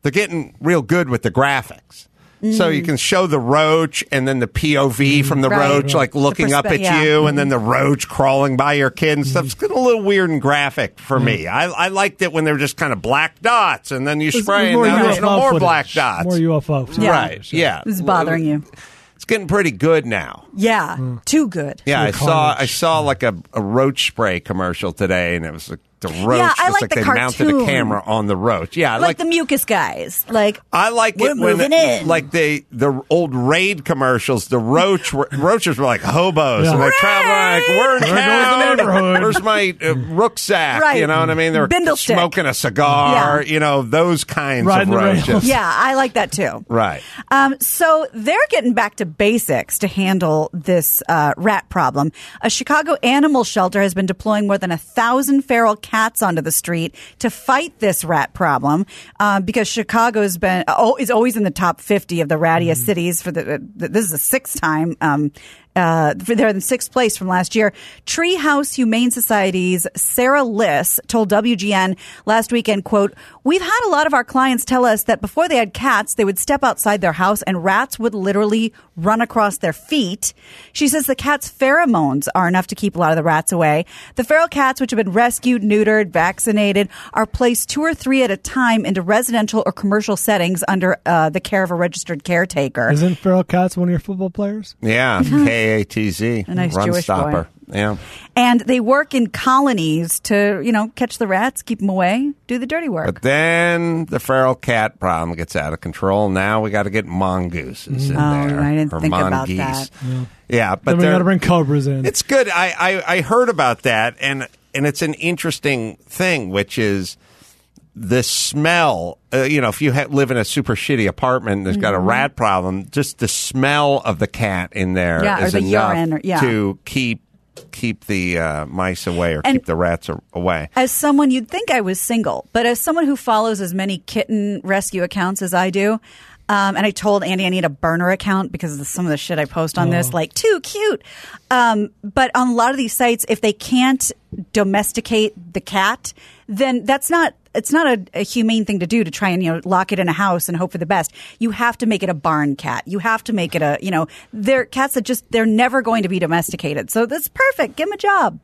they're getting real good with the graphics. So you can show the roach and then the P O V from the Right. roach, like looking The up perspe- at yeah. you, and then the roach crawling by your kid and stuff. It's getting a little weird and graphic for me. I, I liked it when they were just kind of black dots, and then you There's spray, and more now there's U F O no more footage. black dots. More U F O. Yeah. Right, yeah. This is bothering you. It's getting pretty good now. Yeah, too good. Yeah, I Pure saw carnage. I saw like a, a roach spray commercial today, and it was like the roach. Yeah, I just like like the they mounted a cartoon. camera on the roach. Yeah, I Like, like the mucus guys. Like, I like We're it when moving in. like they the old raid commercials. The roach were, roaches were like hobos, Yeah. and they travel like we're in We're going to the town. neighborhood." Where's my uh, rucksack? Right. You know what I mean? They're Bindle stick. smoking a cigar. Yeah. You know those kinds Riding of the roaches. rails. yeah, I like that too. Right. Um, so they're getting back to basics to handle this uh, rat problem. A Chicago animal shelter has been deploying more than a thousand feral cats onto the street to fight this rat problem um, because Chicago's been oh, is always in the top fifty of the rattiest cities for the. Uh, this is the sixth time. Um, Uh, they're in sixth place from last year. Treehouse Humane Society's Sarah Liss told W G N last weekend, quote, "We've had a lot of our clients tell us that before they had cats, they would step outside their house and rats would literally run across their feet." She says the cats' pheromones are enough to keep a lot of the rats away. The feral cats, which have been rescued, neutered, vaccinated, are placed two or three at a time into residential or commercial settings under uh, the care of a registered caretaker. Isn't feral cats one of your football players? Yeah. K A T Z. A nice Run Jewish stopper. Yeah. And they work in colonies to, you know, catch the rats, keep them away, do the dirty work. But then the feral cat problem gets out of control. Now we got to get mongooses in Oh, there. I didn't or think about mongoose. that. Yeah. Yeah, but Then we they're- got to bring cobras in. it's good. I, I, I heard about that, and and it's an interesting thing, which is the smell. Uh, you know, if you ha- live in a super shitty apartment that's got a Mm-hmm. rat problem, just the smell of the cat in there Yeah, or is the enough urine or- yeah. to keep keep the uh, mice away or And- keep the rats a- away. As someone, you'd think I was single, but as someone who follows as many kitten rescue accounts as I do, um, and I told Andy I need a burner account because of the, some of the shit I post on this, like, too cute. Um, but on a lot of these sites, if they can't domesticate the cat, then that's not, it's not a, a humane thing to do to try and, you know, lock it in a house and hope for the best. You have to make it a barn cat. You have to make it a, you know, they're cats that just, they're never going to be domesticated. So that's perfect. Give them a job.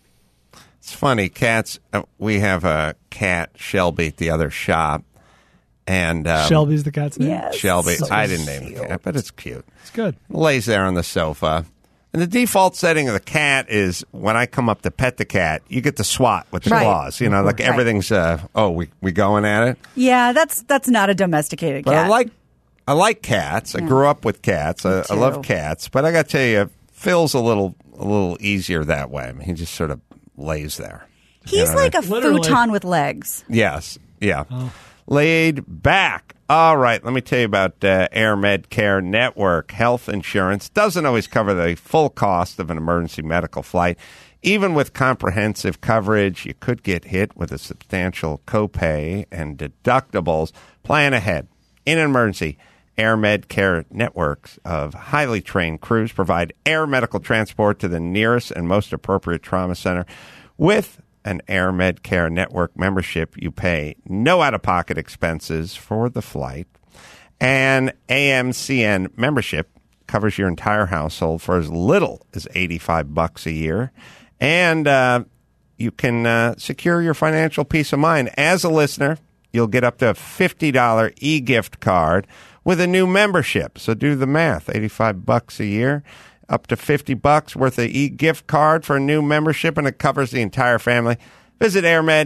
It's funny, cats. Uh, we have a cat, Shelby, at the other shop, and um, Shelby's the cat's name. Yes. Shelby. So I didn't name the cat, but it's cute. It's good. Lays there on the sofa. And the default setting of the cat is when I come up to pet the cat, you get to swat with the Right. claws. You know, like Right. everything's, uh, oh, we we going at it. Yeah, that's, that's not a domesticated But cat. I like I like cats. I grew up with cats. I, I too. love cats. But I got to tell you, Phil's a little a little easier that way. I mean, he just sort of lays there. You He's know what I like a mean? Literally. futon with legs. Yes. Yeah. Laid back. All right. Let me tell you about uh, Air Med Care Network. Health insurance doesn't always cover the full cost of an emergency medical flight. Even with comprehensive coverage, you could get hit with a substantial copay and deductibles. Plan ahead. In an emergency, Air Med Care networks of highly trained crews provide air medical transport to the nearest and most appropriate trauma center. With an Air Med Care network membership, you pay no out-of-pocket expenses for the flight. And A M C N membership covers your entire household for as little as eighty-five bucks a year. And uh, you can uh, secure your financial peace of mind. As a listener, you'll get up to a fifty dollars e-gift card with a new membership. So do the math, eighty-five bucks a year, up to fifty bucks worth of e-gift card for a new membership, and it covers the entire family. Visit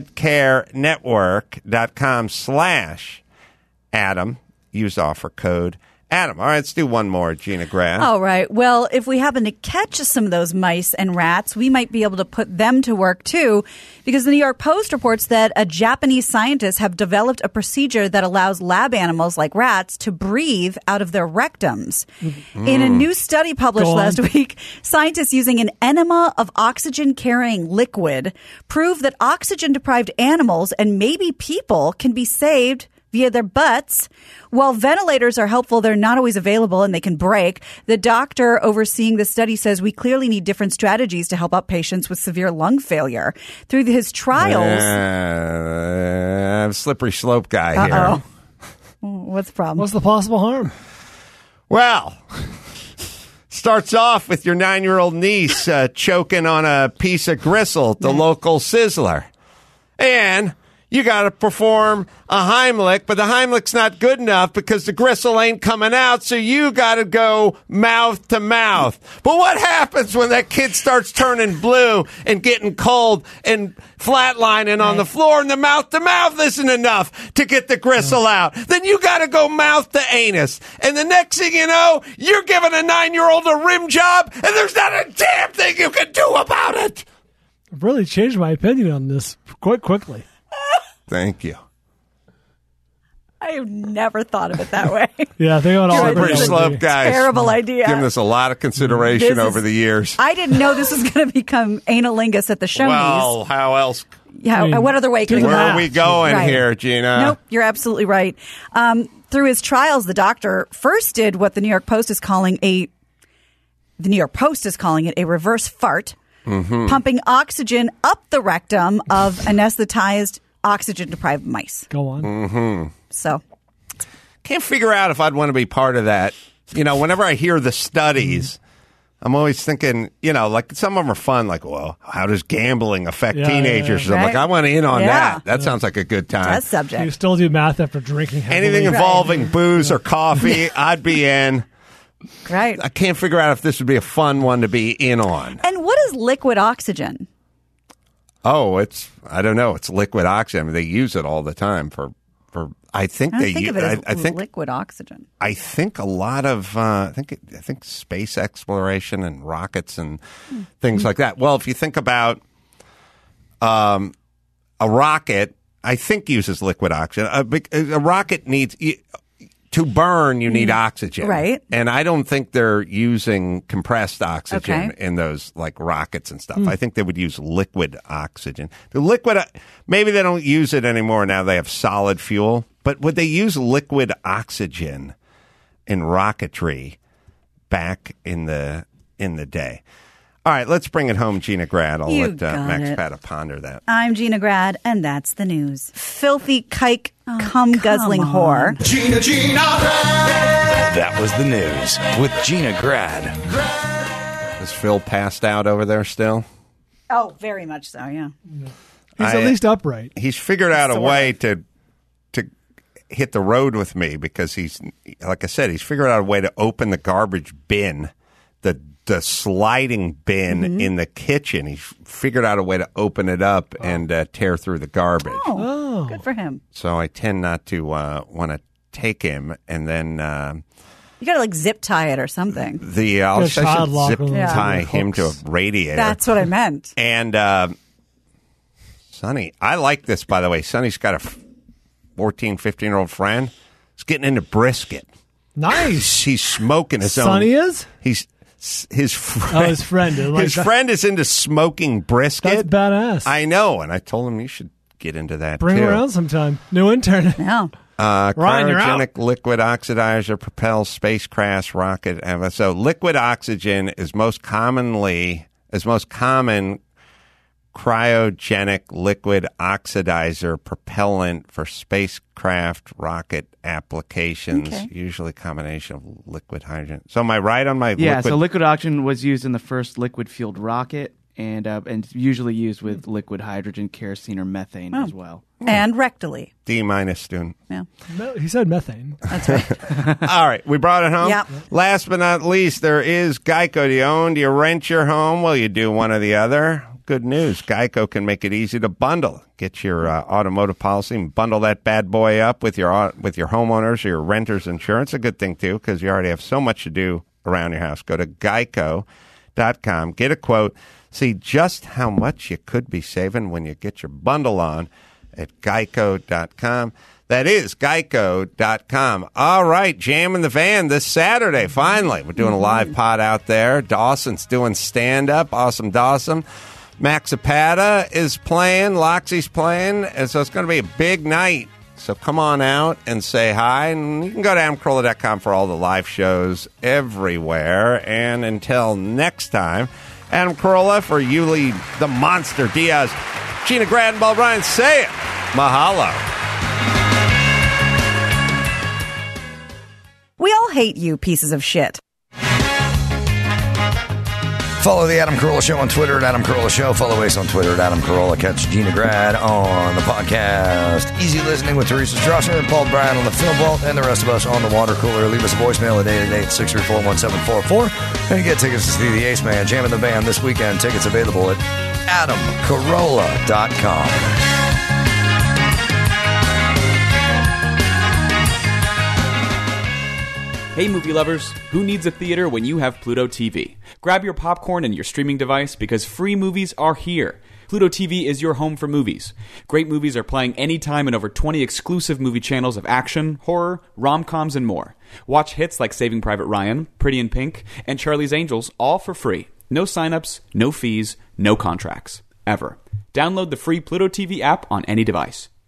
airmedcarenetwork.com slash Adam. Use offer code Adam. All right, let's do one more, Gina Graff. All right. Well, if we happen to catch some of those mice and rats, we might be able to put them to work too, because the New York Post reports that a Japanese scientists have developed a procedure that allows lab animals like rats to breathe out of their rectums. Mm. In a new study published Go on. last week, scientists using an enema of oxygen-carrying liquid proved that oxygen-deprived animals and maybe people can be saved via their butts. While ventilators are helpful, they're not always available and they can break. The doctor overseeing the study says we clearly need different strategies to help out patients with severe lung failure. Through his trials... Uh, slippery slope guy Uh-oh. here. What's the problem? What's the possible harm? Well, starts off with your nine-year-old niece uh, choking on a piece of gristle at the local Sizzler. And you got to perform a Heimlich, but the Heimlich's not good enough because the gristle ain't coming out, so you got to go mouth to mouth. But what happens when that kid starts turning blue and getting cold and flatlining on the floor and the mouth to mouth isn't enough to get the gristle out? Then you got to go mouth to anus. And the next thing you know, you're giving a nine-year-old a rim job, and there's not a damn thing you can do about it. I've really changed my opinion on this quite quickly. Thank you. I have never thought of it that way. Yeah, I think about all Slippery slope, guys. Terrible idea. Giving this a lot of consideration This is- over the years. I didn't know this was going to become analingus at the Shoney's. Well, how else? Yeah, I mean, what other way could Where it are go? we going Right. here, Gina? Nope, you're absolutely right. Um, through his trials, the doctor first did what the New York Post is calling a, the New York Post is calling it a reverse fart, Mm-hmm. pumping oxygen up the rectum of anesthetized, oxygen-deprived mice. Go on. Mm-hmm. So, Can't figure out if I'd want to be part of that. You know, whenever I hear the studies, I'm always thinking, you know, like some of them are fun, like, well, how does gambling affect Yeah, teenagers? yeah, yeah. I'm like, Right. I want in on Yeah. that. That sounds like a good time. that's You subject. still do math after drinking heavily. Anything involving booze or coffee, I'd be in. Right. I can't figure out if this would be a fun one to be in on. And what is liquid oxygen? Oh, it's, I don't know. It's liquid oxygen. I mean, they use it all the time for, for I think I they think use, of it as I, I think, liquid oxygen. I think a lot of, uh, I think, I think space exploration and rockets and things like that. Well, if you think about, um, a rocket, I think uses liquid oxygen. A, big- a rocket needs, to burn, you need oxygen. Right. And I don't think they're using compressed oxygen Okay. in those like rockets and stuff. I think they would use liquid oxygen. The liquid, maybe they don't use it anymore now they have solid fuel, but would they use liquid oxygen in rocketry back in the in the day? All right, let's bring it home, Gina Grad. I'll You let uh, got Max it. Pata ponder that. I'm Gina Grad, and that's the news. Filthy kike, cum guzzling whore. Gina, Gina Grad. That was the news with Gina Grad. Is Phil passed out over there still? Oh, very much so, yeah. He's I- at least upright. He's figured out a Sort way of. to to hit the road with me because he's, like I said, he's figured out a way to open the garbage bin, the the sliding bin Mm-hmm. in the kitchen. He's figured out a way to open it up and uh, tear through the garbage. Oh, good for him. So I tend not to uh, want to take him, and then uh, You got to like zip tie it or something. the uh, I'll Yeah, I should child lock zip on those tie little him to a hooks. radiator. That's what I meant. And uh, Sonny, I like this, by the way. Sonny's got a fourteen, fifteen-year-old friend. He's getting into brisket. Nice. He's smoking his own. Sonny is? He's his friend. Oh, his friend. I like his that. friend is into smoking brisket. That's badass. I know, and I told him you should get into that Bring too. him around sometime. New intern. Yeah. Uh, Ryan, you're cryogenic liquid oxidizer propels spacecraft rocket. So liquid oxygen is most commonly is most common cryogenic liquid oxidizer propellant for spacecraft rocket applications. Okay. Usually combination of liquid hydrogen. So am I right on my Yeah, liquid? so liquid oxygen was used in the first liquid-fueled rocket, and uh, and it's usually used with liquid hydrogen, kerosene, or methane Oh. as well. And rectally. D minus student. Yeah. No, he said methane. That's right. All right, we brought it home. Yep. Last but not least, there is Geico. Do you own? Do you rent your home? Well, you do one or the other. Good news. Geico can make it easy to bundle. Get your uh, automotive policy and bundle that bad boy up with your au- with your homeowners or your renters insurance. A good thing, too, because you already have so much to do around your house. Go to geico dot com. Get a quote. See just how much you could be saving when you get your bundle on at geico dot com. That is geico dot com. All right, Jam in the Van this Saturday, finally. We're doing a live pod out there. Dawson's doing stand-up. Awesome Dawson. Max Zapata is playing. Loxy's playing. And so it's going to be a big night. So come on out and say hi. And you can go to adam carolla dot com for all the live shows everywhere. And until next time, Adam Carolla for Yuli the Monster Diaz, Gina Grad, Bob Ryan, say it. Mahalo. all hate you, pieces of shit. Follow the Adam Carolla Show on Twitter at Adam Carolla Show. Follow Ace on Twitter at Adam Carolla. Catch Gina Grad on the podcast. Easy Listening with Teresa Strasser and Paul Bryan on the Film Vault, and the rest of us on the water cooler. Leave us a voicemail at eight eight eight, six three four, one seven four four. And you get tickets to see the Ace Man Jam in the Band this weekend. Tickets available at adam carolla dot com. Hey movie lovers, who needs a theater when you have Pluto T V? Grab your popcorn and your streaming device because free movies are here. Pluto T V is your home for movies. Great movies are playing anytime in over twenty exclusive movie channels of action, horror, rom-coms, and more. Watch hits like Saving Private Ryan, Pretty in Pink, and Charlie's Angels all for free. No signups, no fees, no contracts. Ever. Download the free Pluto T V app on any device.